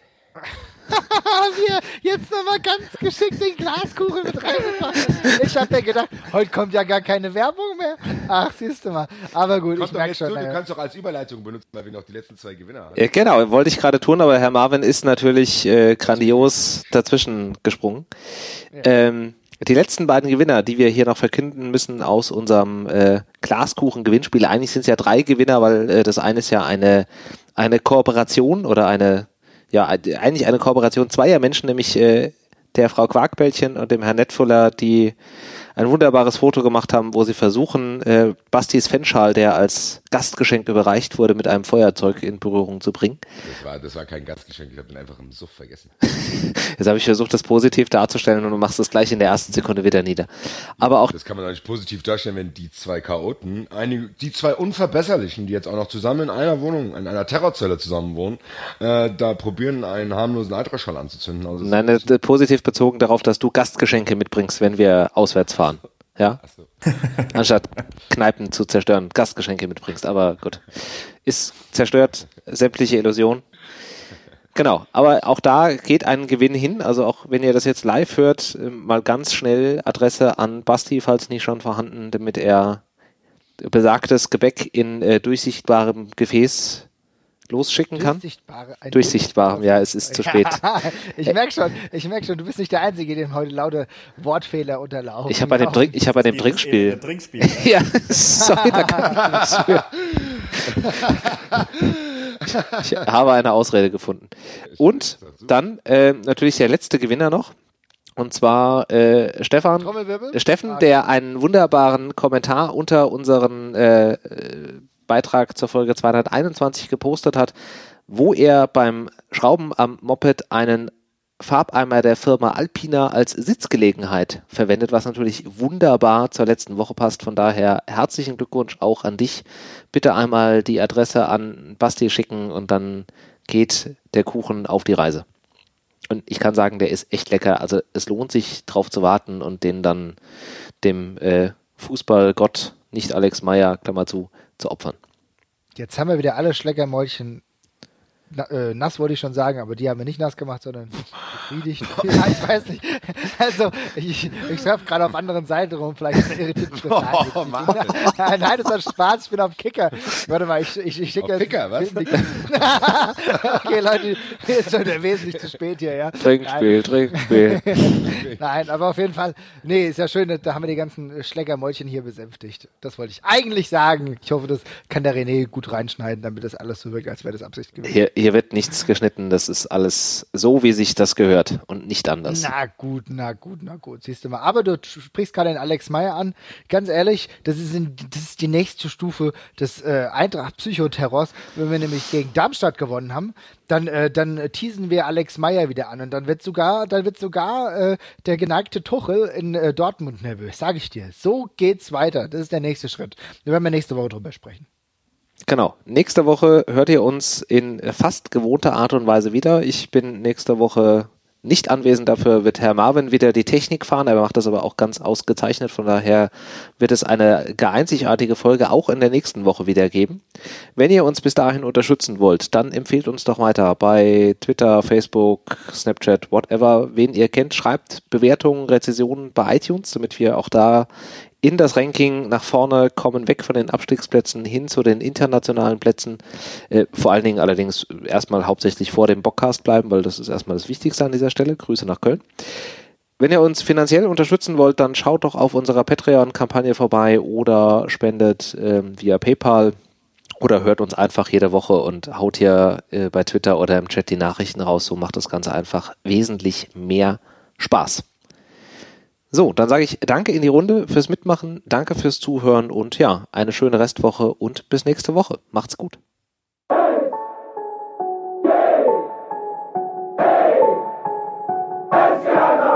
Wir jetzt nochmal ganz geschickt den Glaskuchen mit reingepackt. Ich habe mir gedacht, heute kommt ja gar keine Werbung mehr. Ach, siehst du mal. Aber gut, Kommt ich doch merke jetzt schon. zu, du naja. kannst doch als Überleitung benutzen, weil wir noch die letzten zwei Gewinner haben. Ja, genau, wollte ich gerade tun, aber Herr Marvin ist natürlich äh, grandios dazwischen gesprungen. Ähm, die letzten beiden Gewinner, die wir hier noch verkünden müssen aus unserem äh, Glaskuchen-Gewinnspiel, eigentlich sind es ja drei Gewinner, weil äh, das eine ist ja eine, eine Kooperation oder eine, ja, eigentlich eine Kooperation zweier Menschen, nämlich äh, der Frau Quarkbällchen und dem Herrn Nettfuller, die ein wunderbares Foto gemacht haben, wo sie versuchen, äh, Bastis Fanschal, der als Gastgeschenk überreicht wurde, mit einem Feuerzeug in Berührung zu bringen. Das war, das war kein Gastgeschenk, ich habe ihn einfach im Suff vergessen. Jetzt habe ich versucht, das positiv darzustellen und du machst es gleich in der ersten Sekunde wieder nieder. Aber auch, Das kann man doch nicht positiv darstellen, wenn die zwei Chaoten, einige, die zwei Unverbesserlichen, die jetzt auch noch zusammen in einer Wohnung, in einer Terrorzelle zusammen wohnen, äh, da probieren, einen harmlosen Ultraschall anzuzünden. Also das nein, ist- äh, positiv bezogen darauf, dass du Gastgeschenke mitbringst, wenn wir auswärts fahren. Ja? Ach so. Anstatt Kneipen zu zerstören, Gastgeschenke mitbringst. Aber gut. Ist zerstört, sämtliche Illusion. Genau, aber auch da geht ein Gewinn hin. Also auch wenn ihr das jetzt live hört, äh, mal ganz schnell Adresse an Basti, falls nicht schon vorhanden, damit er besagtes Gebäck in äh, durchsichtbarem Gefäß losschicken kann. Durchsichtbare, ein Durchsichtbarem, ja, es ist zu spät. ich merke schon, ich merke schon, du bist nicht der Einzige, dem heute laute Wortfehler unterlaufen. Ich habe bei dem Drink, ich habe bei dem Dieses ewige Trinkspiel. Trinkspiel. Ja, sorry, da kann ich nichts für. Ich habe eine Ausrede gefunden. Und dann äh, natürlich der letzte Gewinner noch. Und zwar äh, Stefan, Trommelwirbel? Steffen, Ah, der einen wunderbaren Kommentar unter unseren äh, äh, Beitrag zur Folge zweihunderteinundzwanzig gepostet hat, wo er beim Schrauben am Moped einen Farbeimer der Firma Alpina als Sitzgelegenheit verwendet, was natürlich wunderbar zur letzten Woche passt. Von daher herzlichen Glückwunsch auch an dich. Bitte einmal die Adresse an Basti schicken und dann geht der Kuchen auf die Reise. Und ich kann sagen, der ist echt lecker. Also es lohnt sich drauf zu warten und den dann dem äh, Fußballgott, nicht Alex Meyer, Klammer zu, zu opfern. Jetzt haben wir wieder alle Schleckermäulchen na, äh, nass, wollte ich schon sagen, aber die haben wir nicht nass gemacht, sondern befriedigt. Ja, ich weiß nicht. Also, ich, ich surfe gerade auf anderen Seiten rum, vielleicht ist das irritiert mich das. Oh, Mann. Nein, nein, das war Spaß, ich bin auf Kicker. Warte mal, ich, ich, ich schicke Auf jetzt... Kicker, was? Okay, Leute, ist schon wesentlich zu spät hier, ja. Trinkspiel, Trinkspiel. Nein, aber auf jeden Fall, nee, ist ja schön, da haben wir die ganzen Schleckermäulchen hier besänftigt. Das wollte ich eigentlich sagen. Ich hoffe, das kann der René gut reinschneiden, damit das alles so wirkt, als wäre das Absicht gewesen. Hier, hier wird nichts geschnitten, das ist alles so, wie sich das gehört und nicht anders. Na gut, na gut, na gut, siehst du mal. Aber du sprichst gerade den Alex Meyer an. Ganz ehrlich, das ist, in, das ist die nächste Stufe des äh, Eintracht-Psychoterrors. Wenn wir nämlich gegen Darmstadt gewonnen haben, dann, äh, dann teasen wir Alex Meyer wieder an und dann wird sogar, dann wird sogar äh, der geneigte Tuchel in äh, Dortmund nervös, sage ich dir. So geht's weiter. Das ist der nächste Schritt. Da werden wir nächste Woche drüber sprechen. Genau. Nächste Woche hört ihr uns in fast gewohnter Art und Weise wieder. Ich bin nächste Woche nicht anwesend, dafür wird Herr Marvin wieder die Technik fahren, er macht das aber auch ganz ausgezeichnet, von daher wird es eine einzigartige Folge auch in der nächsten Woche wieder geben. Wenn ihr uns bis dahin unterstützen wollt, dann empfehlt uns doch weiter bei Twitter, Facebook, Snapchat, whatever, wen ihr kennt, schreibt Bewertungen, Rezensionen bei iTunes, damit wir auch da in das Ranking nach vorne kommen, weg von den Abstiegsplätzen hin zu den internationalen Plätzen. Äh, vor allen Dingen allerdings erstmal hauptsächlich vor dem Bockcast bleiben, weil das ist erstmal das Wichtigste an dieser Stelle. Grüße nach Köln. Wenn ihr uns finanziell unterstützen wollt, dann schaut doch auf unserer Patreon-Kampagne vorbei oder spendet ähm, via PayPal oder hört uns einfach jede Woche und haut hier äh, bei Twitter oder im Chat die Nachrichten raus. So macht das Ganze einfach wesentlich mehr Spaß. So, dann sage ich danke in die Runde fürs Mitmachen, danke fürs Zuhören und ja, eine schöne Restwoche und bis nächste Woche. Macht's gut. Hey, hey, hey,